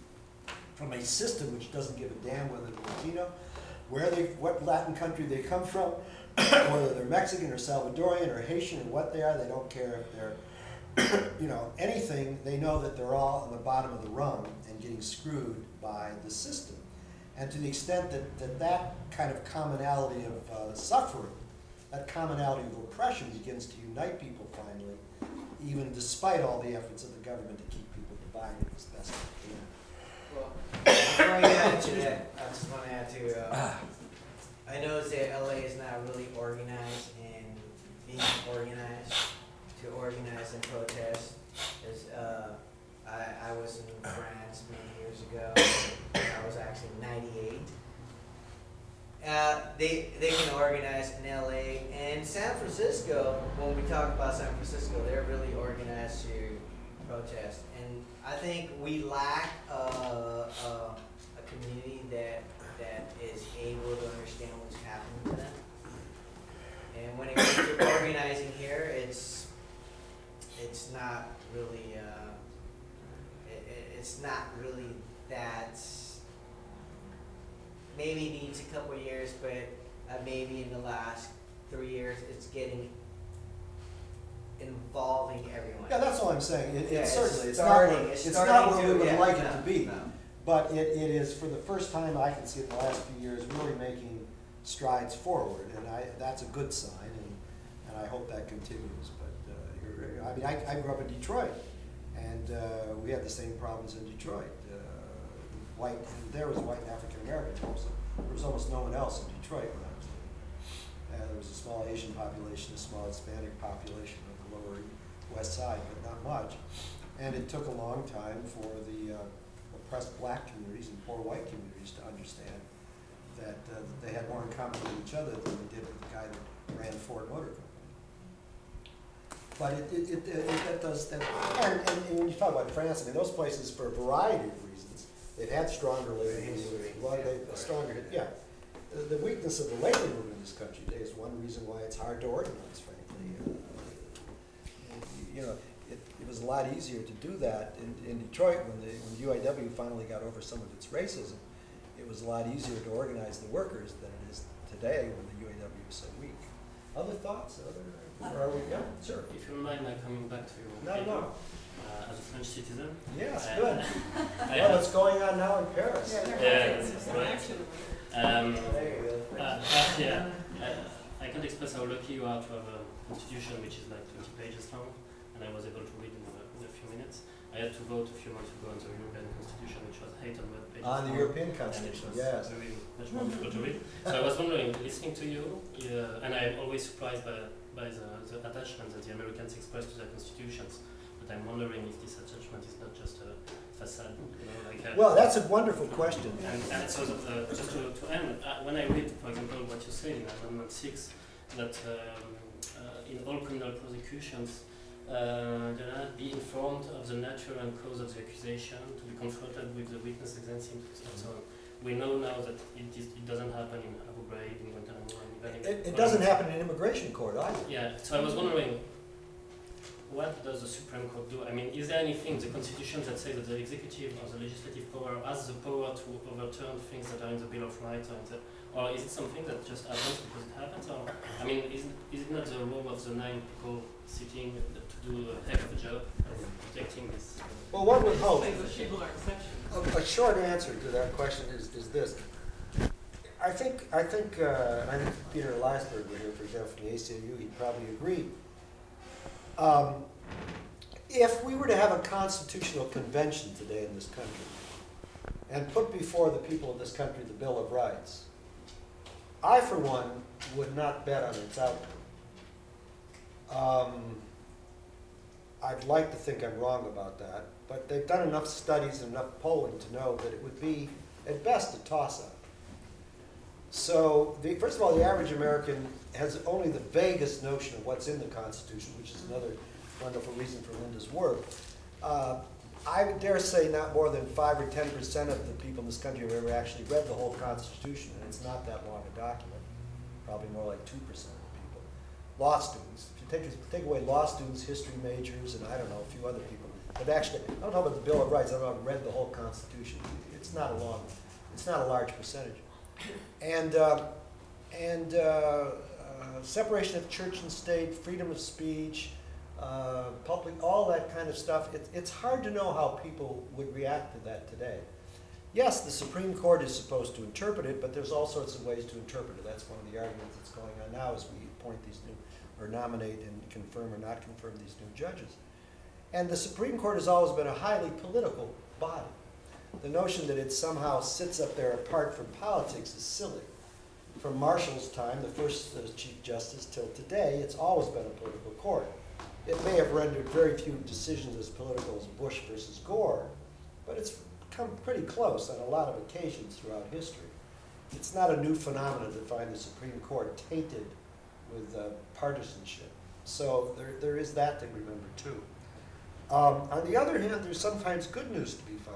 from a system which doesn't give a damn whether they're Latino, where they, what Latin country they come from, whether they're Mexican or Salvadorian or Haitian or what they are, they don't care if they're, you know, anything, they know that they're all on the bottom of the rung and getting screwed by the system. And to the extent that that, that kind of commonality of uh, suffering, that commonality of oppression begins to unite people finally, even despite all the efforts of the government to keep people divided as best they can. Well, before I get into that, I just want to add to, uh, I noticed that L A is not really organized and being organized to organize and protest. As, uh, I, I was in France many years ago. I was actually ninety-eight. Uh, they they can organize in L A and San Francisco. When we talk about San Francisco, they're really organized to protest, and I think we lack a, a, a community that that is able to understand what's happening to them. And when it comes to organizing here, it's it's not really uh, it, it, it's not really that. Maybe it needs a couple of years, but uh, maybe in the last three years, it's getting involving everyone. Yeah, that's all I'm saying. It, Yeah, it's certainly, it's not, starting- where- it's it's starting not where we to- would yeah, like it no, to be. no. But it, it is, for the first time I can see in the last few years, really making strides forward, and I, that's a good sign, and, and I hope that continues. But, uh, you're, I mean, I, I grew up in Detroit, and uh, we had the same problems in Detroit. Uh, white, there was white and African Americans also. There was almost no one else in Detroit when I was there. Uh, there was a small Asian population, a small Hispanic population on the lower west side, but not much. And it took a long time for the uh, oppressed black communities and poor white communities to understand that, uh, that they had more in common with each other than they did with the guy that ran Ford Motor Company. But it, it, it, it that does, that, and, and, and when you talk about France, I mean, those places, for a variety of reasons, they've had stronger labor movements, a lot of they, a stronger, yeah. The, the weakness of the labor movement in this country today is one reason why it's hard to organize, frankly. Uh, you know, it, it was a lot easier to do that in, in Detroit when the when U I W finally got over some of its racism. It was a lot easier to organize the workers than it is today when the U A W is so weak. Other thoughts? Other? Or are we? Yeah, sure. If you don't mind, uh, coming back to your No, paper, no. uh, as a French citizen. Yes, uh, good. I Well, have- what's going on now in Paris? Yeah, they're Yeah, having that's some right. action. Um, There you go. uh, uh, yeah, uh, I can't express how lucky you are to have a constitution which is like twenty pages long, and I was able to read in a, in a few minutes. I had to vote a few months ago on the European Constitution, which was eight hundred pages On the long, European and it Constitution, was yes. very much more difficult to read. So I was wondering, listening to you, uh, and I'm always surprised by, by the, the attachment that the Americans express to their constitutions. But I'm wondering if this attachment is not just a facade, you know, like a, Well, that's a wonderful question. and, and so, uh, just to, to end, uh, when I read, for example, what you say in Amendment six, that um, uh, in all criminal prosecutions, uh, they not be informed of the nature and cause of the accusation, to be confronted with the witness existing, and so on. We know now that it, is, it doesn't happen in Abu Ghraib, in Guantanamo, and even in It, it doesn't happen in immigration court either. Yeah, so I was wondering, what does the Supreme Court do? I mean, is there anything in the Constitution that says that the executive or the legislative power has the power to overturn things that are in the Bill of Rights, or, in the, or is it something that just happens because it happens? Or I mean, is it, is it not the role of the nine people sitting to do a heck of a job of protecting this? Well, one would hope. Those people are exceptions. A, a short answer to that question is, is this. I think, I think, uh, I think Peter Eliasberg were here, for example, from the A C L U, he'd probably agree. Um, if we were to have a constitutional convention today in this country and put before the people of this country the Bill of Rights, I, for one, would not bet on its outcome. Um, I'd like to think I'm wrong about that, but they've done enough studies and enough polling to know that it would be, at best, a toss-up. So, the, first of all, the average American has only the vaguest notion of what's in the Constitution, which is another wonderful reason for Linda's work. Uh, I would dare say not more than five or ten percent of the people in this country have ever actually read the whole Constitution, and it's not that long a document. Probably more like two percent of people. Law students, if you take, take away law students, history majors, and I don't know, a few other people, but actually, I don't know about the Bill of Rights, I don't know if I've read the whole Constitution. It's not a long, it's not a large percentage. And, uh, and uh, uh, separation of church and state, freedom of speech, uh, public, all that kind of stuff. It, it's hard to know how people would react to that today. Yes, the Supreme Court is supposed to interpret it, but there's all sorts of ways to interpret it. That's one of the arguments that's going on now as we appoint these new, or nominate and confirm or not confirm these new judges. And the Supreme Court has always been a highly political body. The notion that it somehow sits up there apart from politics is silly. From Marshall's time, the first uh, Chief Justice, till today, it's always been a political court. It may have rendered very few decisions as political as Bush versus Gore, but it's come pretty close on a lot of occasions throughout history. It's not a new phenomenon to find the Supreme Court tainted with uh, partisanship. So there, there is that to remember too. Um, on the other hand, there's sometimes good news to be found.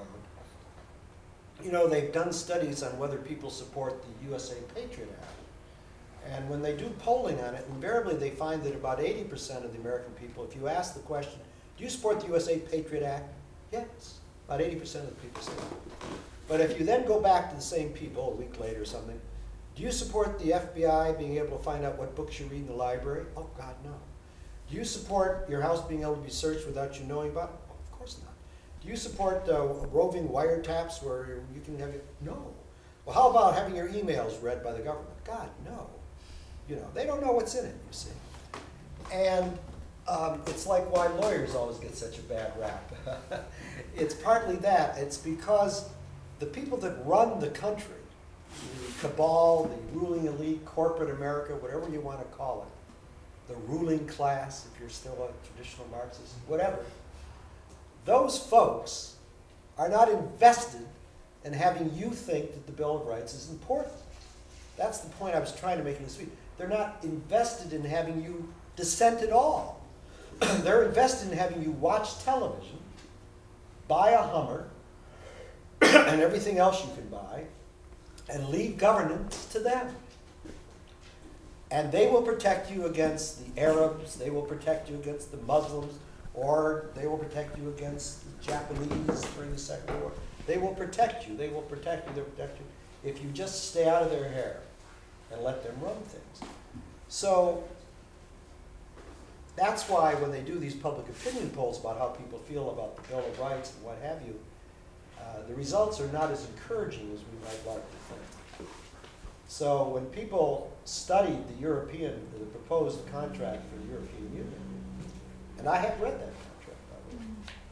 You know, they've done studies on whether people support the U S A Patriot Act. And when they do polling on it, invariably they find that about eighty percent of the American people, if you ask the question, do you support the U S A Patriot Act? Yes. About eighty percent of the people say that. But if you then go back to the same people a week later or something, do you support the F B I being able to find out what books you read in the library? Oh, God, no. Do you support your house being able to be searched without you knowing about it? Oh, of course not. Do you support uh, roving wiretaps where you can have it? No. Well, how about having your emails read by the government? God, no. You know, they don't know what's in it, you see. And um, it's like why lawyers always get such a bad rap. It's partly that. It's because the people that run the country, the cabal, the ruling elite, corporate America, whatever you want to call it, the ruling class, if you're still a traditional Marxist, whatever, those folks are not invested in having you think that the Bill of Rights is important. That's the point I was trying to make in this speech. They're not invested in having you dissent at all. They're invested in having you watch television, buy a Hummer, and everything else you can buy, and leave governance to them. And they will protect you against the Arabs, they will protect you against the Muslims, or they will protect you against the Japanese during the Second World War. They will protect you, they will protect you, they will protect you, if you just stay out of their hair and let them run things. So that's why when they do these public opinion polls about how people feel about the Bill of Rights and what have you, uh, the results are not as encouraging as we might like to think. So when people studied the European, the proposed contract for the European Union, and I have read that contract, by the way,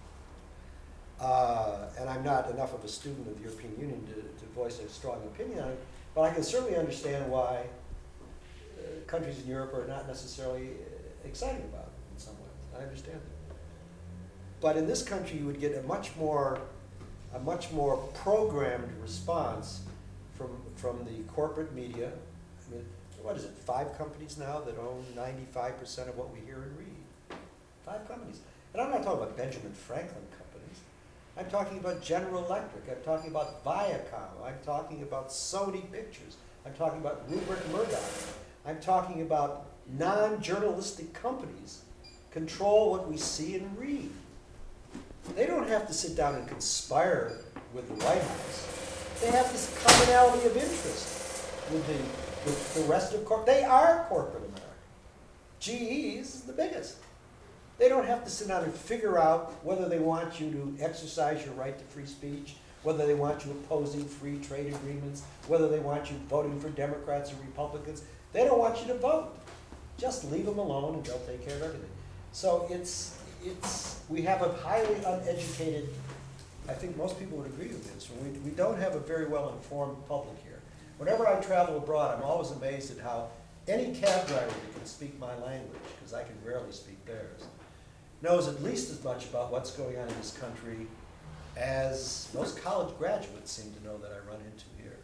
uh, and I'm not enough of a student of the European Union to, to voice a strong opinion on it, but I can certainly understand why uh, countries in Europe are not necessarily excited about it in some ways. I understand that. But in this country, you would get a much more, a much more programmed response from from the corporate media. I mean, what is it? Five companies now that own ninety-five percent of what we hear and read. Five companies, and I'm not talking about Benjamin Franklin companies. I'm talking about General Electric. I'm talking about Viacom. I'm talking about Sony Pictures. I'm talking about Rupert Murdoch. I'm talking about non-journalistic companies control what we see and read. They don't have to sit down and conspire with the White House. They have this commonality of interest with the, with the rest of corporate. They are corporate America. G E is the biggest. They don't have to sit down and figure out whether they want you to exercise your right to free speech, whether they want you opposing free trade agreements, whether they want you voting for Democrats or Republicans. They don't want you to vote. Just leave them alone and they'll take care of everything. So it's, it's, we have a highly uneducated, I think most people would agree with this, we, we don't have a very well-informed public here. Whenever I travel abroad, I'm always amazed at how any cab driver that can speak my language, because I can rarely speak theirs, knows at least as much about what's going on in this country as most college graduates seem to know that I run into here.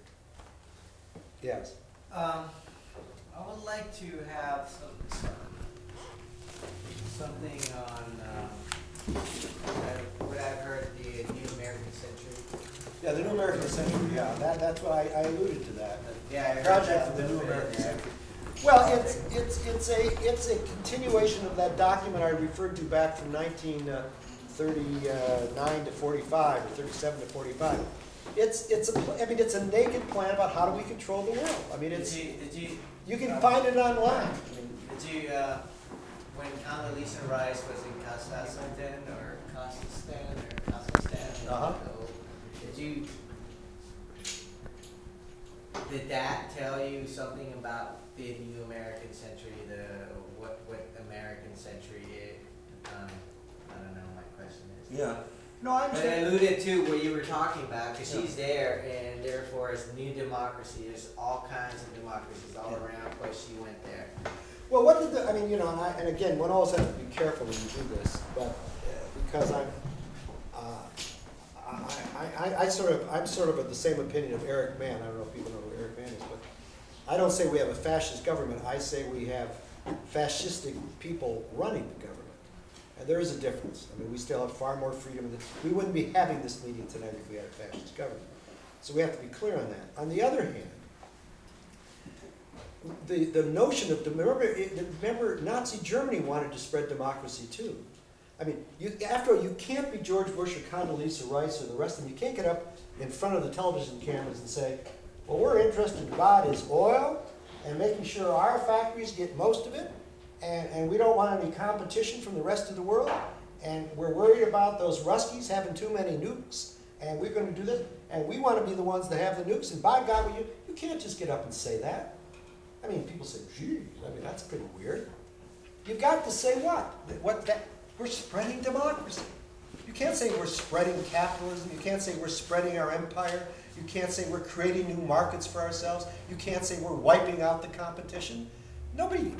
Yes? Um, I would like to have some, something on um, what, what I've heard, the New American Century. Yeah, the New American Century, yeah, that, that's what I, I alluded to that. Yeah, I heard Project that for the a New little bit, American yeah. Century. Well, it's, it's, it's, a, it's a continuation of that document I referred to back from nineteen thirty-nine to forty-five, or thirty-seven to forty-five. It's, it's a, I mean, it's a naked plan about how do we control the world. I mean, Did it's, you, did you, You can find it online. Did you, uh, when Condoleezza Rice was in Kazakhstan or Kazakhstan or Kazakhstan? Uh-huh. Did you, did that tell you something about the new American century, the, what, what American century is? Um, I don't know, my question is. Yeah. No, I'm But it alluded to what you were talking about, because she's there, and therefore it's new democracy, there's all kinds of democracies all around, plus she went there. Well, what did the, I mean, you know, and, I, and again, one always has to be careful when you do this, but uh, because I'm, uh, I, I, I, I sort of, I'm sort of of the same opinion of Eric Mann. I don't know if people know who Eric Mann is, but I don't say we have a fascist government. I say we have fascistic people running the government. And there is a difference. I mean, we still have far more freedom. Than, we wouldn't be having this meeting tonight if we had a fascist government. So we have to be clear on that. On the other hand, the, the notion of, remember, remember Nazi Germany wanted to spread democracy too. I mean, you, after all, you can't be George Bush or Condoleezza Rice or the rest of them. You can't get up in front of the television cameras and say, what we're interested about is oil and making sure our factories get most of it. And, and we don't want any competition from the rest of the world. And we're worried about those Ruskies having too many nukes. And we're going to do this. And we want to be the ones that have the nukes. And by God, you, you can't just get up and say that. I mean, people say, geez, I mean, that's pretty weird. You've got to say what? That, what that, we're spreading democracy. You can't say we're spreading capitalism. You can't say we're spreading our empire. You can't say we're creating new markets for ourselves. You can't say we're wiping out the competition. Nobody...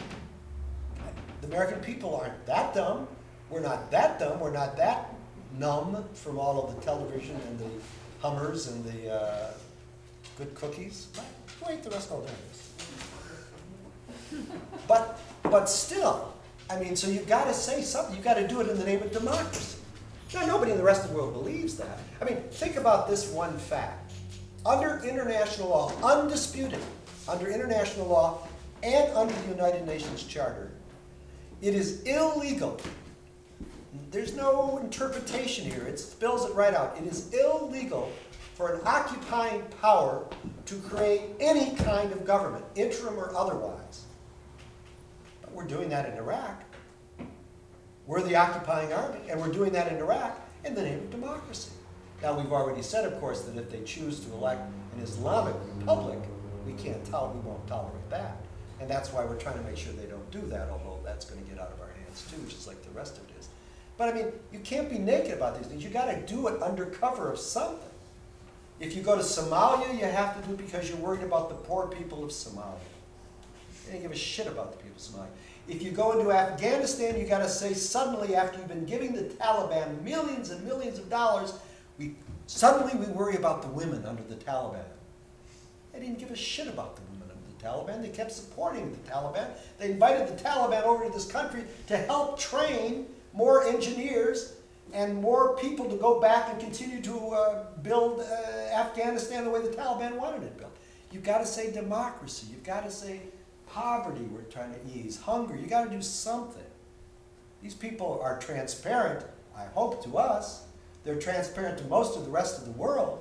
The American people aren't that dumb. We're not that dumb. We're not that numb from all of the television and the Hummers and the uh, good cookies. Who ate the rest of this? But, but still, I mean, so you've got to say something. You've got to do it in the name of democracy. Now, nobody in the rest of the world believes that. I mean, think about this one fact. Under international law, undisputed, under international law and under the United Nations Charter, it is illegal. There's no interpretation here. It spells it right out. It is illegal for an occupying power to create any kind of government, interim or otherwise. But we're doing that in Iraq. We're the occupying army, and we're doing that in Iraq in the name of democracy. Now, we've already said, of course, that if they choose to elect an Islamic republic, we can't tell, we won't tolerate that. And that's why we're trying to make sure they don't do that, although that's going to get out of our hands too, just like the rest of it is. But I mean, you can't be naked about these things. You got to do it under cover of something. If you go to Somalia, you have to do it because you're worried about the poor people of Somalia. You don't give a shit about the people of Somalia. If you go into Afghanistan, you got to say suddenly, after you've been giving the Taliban millions and millions of dollars, we suddenly we worry about the women under the Taliban. They didn't give a shit about the women. Taliban. They kept supporting the Taliban. They invited the Taliban over to this country to help train more engineers and more people to go back and continue to uh, build uh, Afghanistan the way the Taliban wanted it built. You've got to say democracy. You've got to say poverty we're trying to ease. Hunger. You've got to do something. These people are transparent, I hope, to us. They're transparent to most of the rest of the world.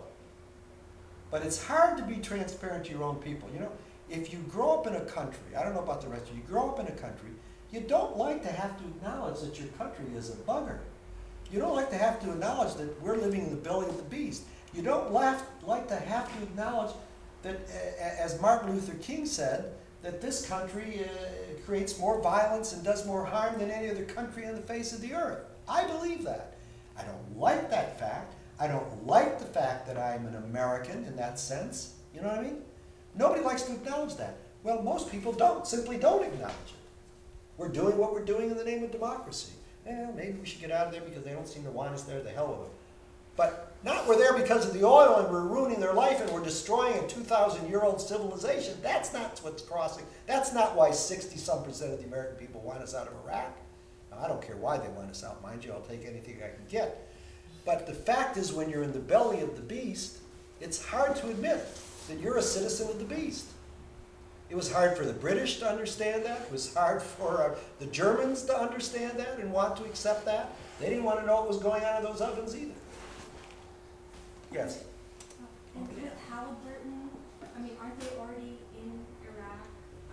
But it's hard to be transparent to your own people. You know, if you grow up in a country, I don't know about the rest of you, you grow up in a country, you don't like to have to acknowledge that your country is a bugger. You don't like to have to acknowledge that we're living in the belly of the beast. You don't laugh, like to have to acknowledge that, uh, as Martin Luther King said, that this country uh, creates more violence and does more harm than any other country on the face of the earth. I believe that. I don't like that fact. I don't like the fact that I'm an American in that sense. You know what I mean? Nobody likes to acknowledge that. Well, most people don't, simply don't acknowledge it. We're doing what we're doing in the name of democracy. Well, maybe we should get out of there because they don't seem to want us there, the hell with them. But not we're there because of the oil and we're ruining their life and we're destroying a two thousand year old civilization. That's not what's crossing. That's not why sixty some percent of the American people want us out of Iraq. Now, I don't care why they want us out, mind you. I'll take anything I can get. But the fact is, when you're in the belly of the beast, it's hard to admit that you're a citizen of the beast. It was hard for the British to understand that. It was hard for uh, the Germans to understand that and want to accept that. They didn't want to know what was going on in those ovens either. Yes? And with Halliburton, I mean, aren't they already in Iraq?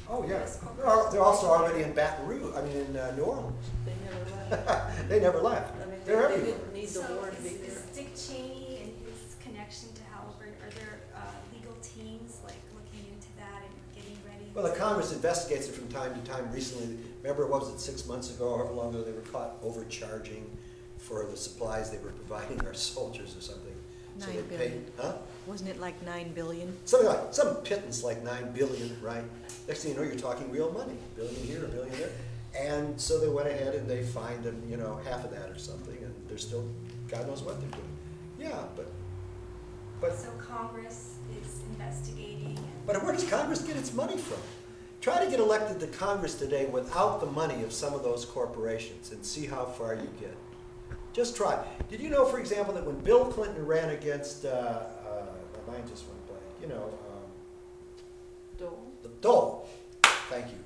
Oh, yeah. U S They're, al- corporations. they're also already in Baton Rouge, I mean, in uh, New Orleans. They never left. They never left. I mean, They're they, they everywhere. didn't need the So war to is, be there. is Dick Cheney and his connection to Halliburton, are there uh, legal teams like looking into that and getting ready? Well, the Congress investigates it from time to time. Recently, remember, what was it, six months ago, or however long ago, they were caught overcharging for the supplies they were providing our soldiers or something. So Nine they billion. paid, huh? Wasn't it like nine billion? Something like, some pittance like nine billion, right? Next thing you know, you're talking real money, a billion here, a billion there. And so they went ahead and they fined them, you know, half of that or something, and they're still, God knows what they're doing. Yeah, but, but, So Congress is investigating and. but where does Congress get its money from? Try to get elected to Congress today without the money of some of those corporations and see how far you get. Just try. Did you know, for example, that when Bill Clinton ran against, uh, uh, my mind just went blank, you know, um, Dole? the Dole, thank you.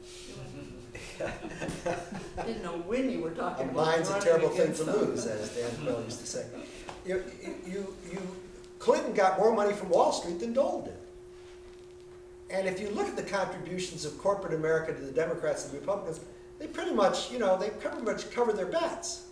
Didn't know when you were A talking about. mind's a running terrible thing against to them. lose, as Dan Quayle used to say. You, you, you, Clinton got more money from Wall Street than Dole did. And if you look at the contributions of corporate America to the Democrats and the Republicans, they pretty much, you know, they pretty much cover their bets.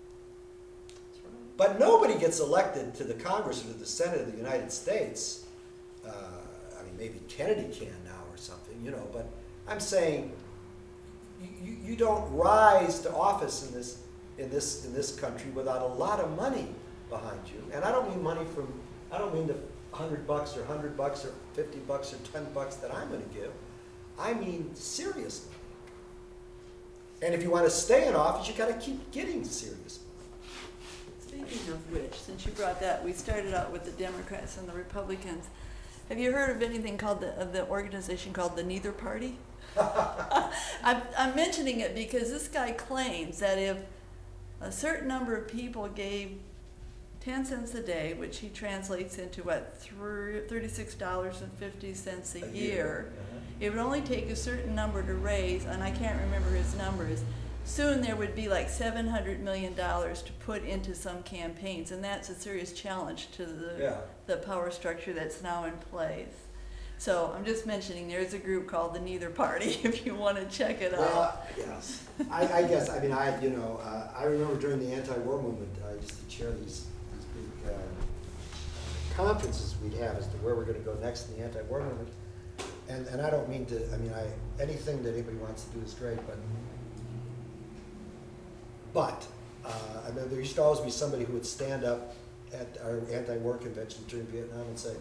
But nobody gets elected to the Congress or to the Senate of the United States. Uh, I mean, maybe Kennedy can now or something, you know, but I'm saying you, you, you don't rise to office in this, in, this, in this country without a lot of money behind you. And I don't mean money from, I don't mean the hundred bucks or hundred bucks or fifty bucks or ten bucks that I'm gonna give. I mean serious money. And if you want to stay in office, you gotta keep getting serious money. Speaking of which, since you brought that, we started out with the Democrats and the Republicans. Have you heard of anything called the, of the organization called the Neither Party? I'm, I'm mentioning it because this guy claims that if a certain number of people gave ten cents a day, which he translates into what, thirty-six dollars and fifty cents a, A year, year. Uh-huh. it would only take a certain number to raise, and I can't remember his numbers. Soon there would be like seven hundred million dollars to put into some campaigns, and that's a serious challenge to the, Yeah. the power structure that's now in place. So I'm just mentioning there's a group called the Neither Party if you want to check it out. Well, yes. I, I guess, I mean, I, you know, uh, I remember during the anti-war movement, I used to chair these, these big uh, conferences we'd have as to where we're gonna go next in the anti-war movement. And, and I don't mean to, I mean, I, anything that anybody wants to do is great, but, but, uh, I mean, there used to always be somebody who would stand up at our anti-war convention during Vietnam and say,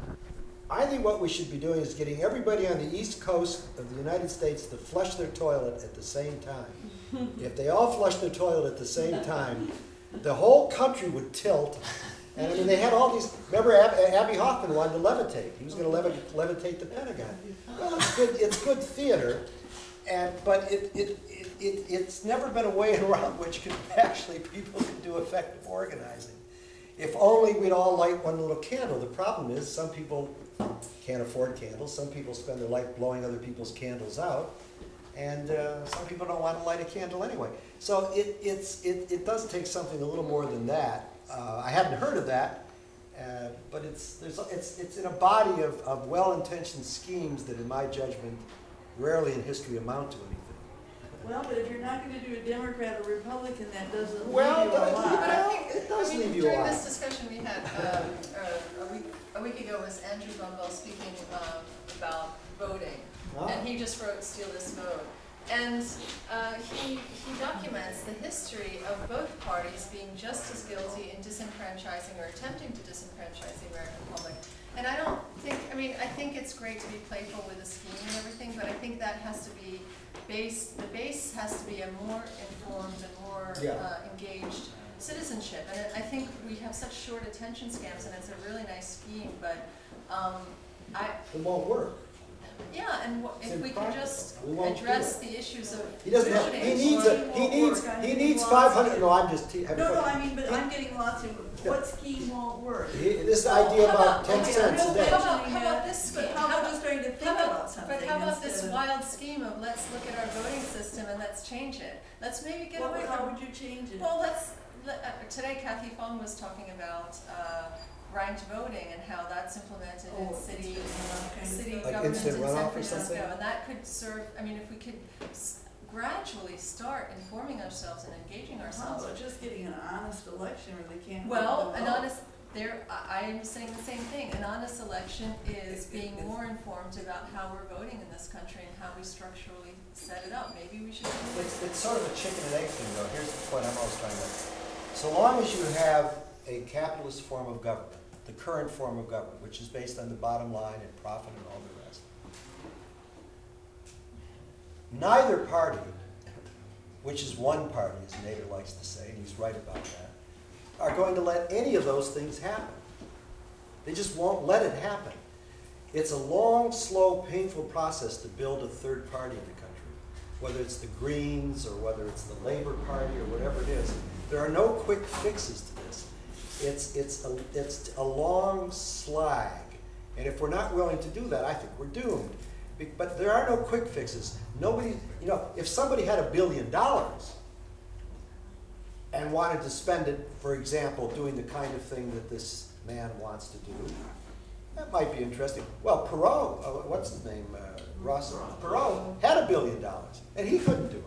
I think what we should be doing is getting everybody on the East Coast of the United States to flush their toilet at the same time. If they all flush their toilet at the same time, the whole country would tilt. And I mean, they had all these, remember Ab- Abby Hoffman wanted to levitate. He was going to levi- levitate the Pentagon. Well, it's good, it's good theater, and, but it, it, it, it, it's never been a way around which can actually people can do effective organizing. If only we'd all light one little candle. The problem is some people can't afford candles. Some people spend their life blowing other people's candles out. And uh, some people don't want to light a candle anyway. So it, it's, it, it does take something a little more than that. Uh, I hadn't heard of that, uh, but it's, there's, it's, it's in a body of, of well-intentioned schemes that, in my judgment, rarely in history amount to anything. Well, but if you're not going to do a Democrat or Republican, that doesn't Well, leave you a that- lot. But I think, It does I mean, leave you during alive. this discussion we had, um, uh, a week, a week ago was Andrew Gumbel speaking, um, about voting. Ah. And he just wrote Steal This Vote. And, uh, he, he documents the history of both parties being just as guilty in disenfranchising or attempting to disenfranchise the American public. And I don't think, I mean, I think it's great to be playful with a scheme and everything, but I think that has to be based, the base has to be a more informed and more Yeah. uh, engaged citizenship. And I think we have such short attention spans, and it's a really nice scheme, but um, I, It won't work. yeah, and wha- It's if we can impractical. just We won't do address it. the issues of He doesn't have, voting. he needs a, he needs, he needs five hundred, no, I'm just. te- No, no, I mean, but I'm getting lost in what scheme won't work. He- This Well, idea how about about- ten okay, cents I'm a just day. How about, mentioning how about it, this scheme? But How how about- just trying to think How about about, something but how about this instead of- wild scheme of let's look at our voting system and let's change it? Let's maybe get Well, away how from. would you change it? Well, let's, let- uh, today Kathy Fong was talking about, uh, ranked voting and how that's implemented in Oh, city, kind of city stuff. Like government in instant San runoff or Francisco. something? And that could serve, I mean, if we could s- gradually start informing ourselves and engaging How ourselves. about just getting an honest election where they can't. Well, vote? an honest, there, I, I am saying the same thing, an honest election is It- it- being it's- more informed about how we're voting in this country and how we structurally set it up. Maybe we should. It's, it's sort of a chicken and egg thing, though. Here's the point I'm always trying to make. So long as you have a capitalist form of government, the current form of government, which is based on the bottom line and profit and all the rest, neither party, which is one party, as Nader likes to say, and he's right about that, are going to let any of those things happen. They just won't let it happen. It's a long, slow, painful process to build a third party in the country, whether it's the Greens or whether it's the Labor Party or whatever it is. There are no quick fixes to this. It's, it's, a, it's a long slog. And if we're not willing to do that, I think we're doomed. Be- But there are no quick fixes. Nobody, you know, if somebody had a billion dollars and wanted to spend it, for example, doing the kind of thing that this man wants to do, that might be interesting. Well, Perot, uh, what's his name, uh, Russ? Perot had a billion dollars, and he couldn't do it.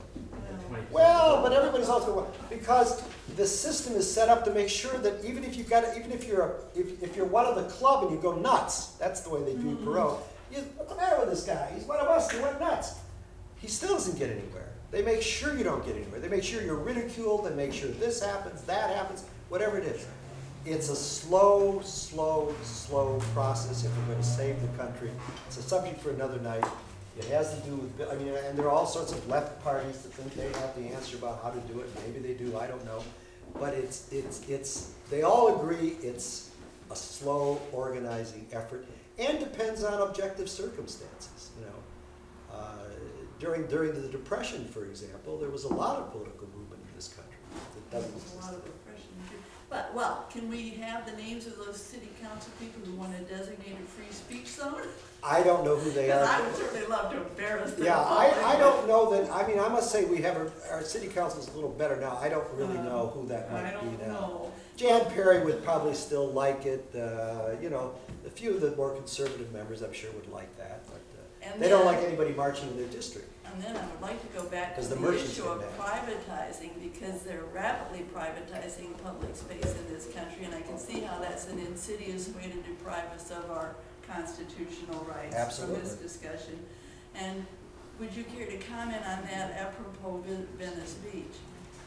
Well, but everybody's also because the system is set up to make sure that even if you got, even if you're a, if, if you're one of the club and you go nuts, that's the way they view Perot. You, what's the matter with this guy? He's one of us. He went nuts. He still doesn't get anywhere. They make sure you don't get anywhere. They make sure you're ridiculed. They make sure this happens, that happens, whatever it is. It's a slow, slow, slow process if we're going to save the country. It's a subject for another night. It has to do with, I mean, and there are all sorts of left parties that think they have the answer about how to do it. Maybe they do, I don't know. But it's, it's, it's, they all agree it's a slow organizing effort and depends on objective circumstances, you know. Uh, during, during the Depression, for example, there was a lot of political movement in this country that doesn't There's exist. a lot of oppression too. But, well, can we have the names of those city council people who want a designated free speech zone? I don't know who they are. Because I would certainly love to embarrass them. Yeah, I, I don't know that, I mean, I must say we have, a- our city council's a little better now. I don't really know who that I might don't be now. know. Jan Perry would probably still like it, uh, you know, a few of the more conservative members I'm sure would like that, but uh, And they don't then- like anybody marching in their district. And then I would like to go back to 'Cause the the merchants issue get of mad. privatizing, because they're rapidly privatizing public space in this country, and I can see how that's an insidious way to deprive us of our constitutional rights from this Absolutely. discussion. And would you care to comment on that apropos Ven- Venice Beach,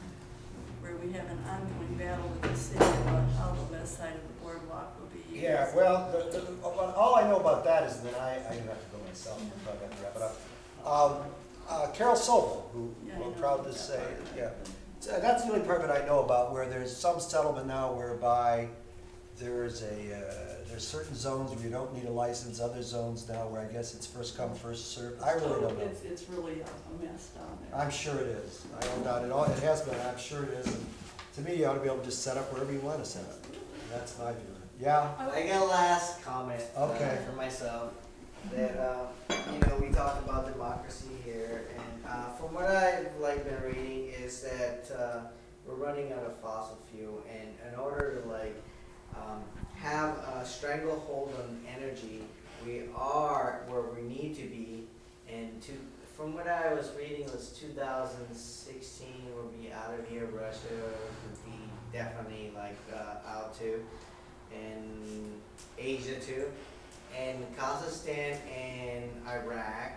where we have an ongoing battle with the city about how the west side of the boardwalk will be used? Yeah, well, the, the, well, all I know about that is that I, I have to go myself, I'm probably have to wrap it up. Um, uh, Carol Sobel, who Yeah, I we're know proud about to that say, part. yeah. So that's the only part of it I know about, where there's some settlement now whereby there's a, uh, there's certain zones where you don't need a license, other zones now where I guess it's first come, first served. I really don't know. It's, it's really a a mess down there. I'm sure it is. I don't doubt it. All It has been, I'm sure it is. And to me, you ought to be able to just set up wherever you want to set up. That's my view. Yeah? I got a last comment uh, Okay. for myself. That uh, you know, we talked about democracy here, and uh, from what I've like been reading is that uh, we're running out of fossil fuel, and in order to like um, have a stranglehold on energy, we are where we need to be. And to, from what I was reading, it was two thousand sixteen. We'll be out of here. Russia would be definitely like uh, out too, and Asia too. And Kazakhstan and Iraq,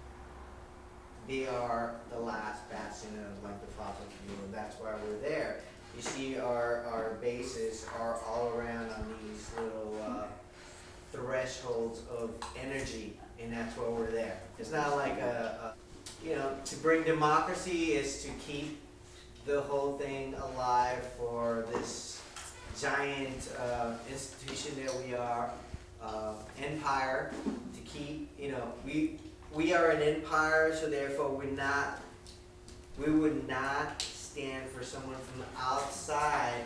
they are the last bastion of like the fossil fuel. That's why we're there. You see, our our bases are all around on these little uh, thresholds of energy, and that's why we're there. It's not like a, a, you know, to bring democracy is to keep the whole thing alive for this giant uh, institution that we are. Uh, empire to keep, you know, we we are an empire, so therefore we're not, we would not stand for someone from the outside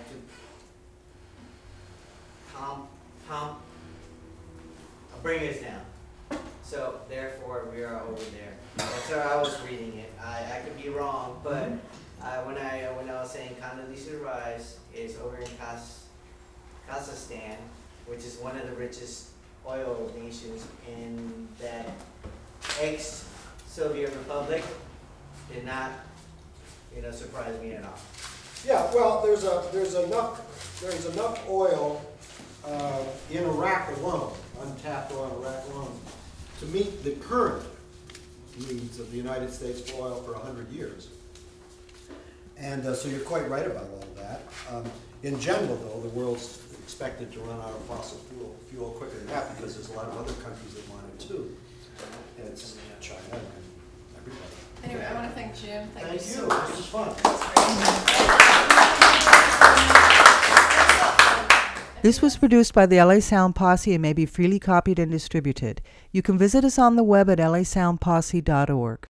to come, come, bring us down. So therefore we are over there. That's how I was reading it. I, I could be wrong, but uh, when I when I was saying Condoleezza Rice is over in Kaz, Kazakhstan. which is one of the richest oil nations in that ex-Soviet republic, did not, you know, surprise me at all. Yeah, well, there's a, there's enough, there's enough oil uh, in Iraq alone, untapped oil in Iraq alone, to meet the current needs of the United States for oil for a hundred years. And uh, so you're quite right about all of that. Um, in general, though, the world's expected to run out of fossil fuel, fuel quicker than that because there's a lot of other countries that want it too. And it's China and everybody. Anyway, I want to thank Jim. Thank, Thank you so you. much. This was fun. This was produced by the L A Sound Posse and may be freely copied and distributed. You can visit us on the web at L A sound posse dot org.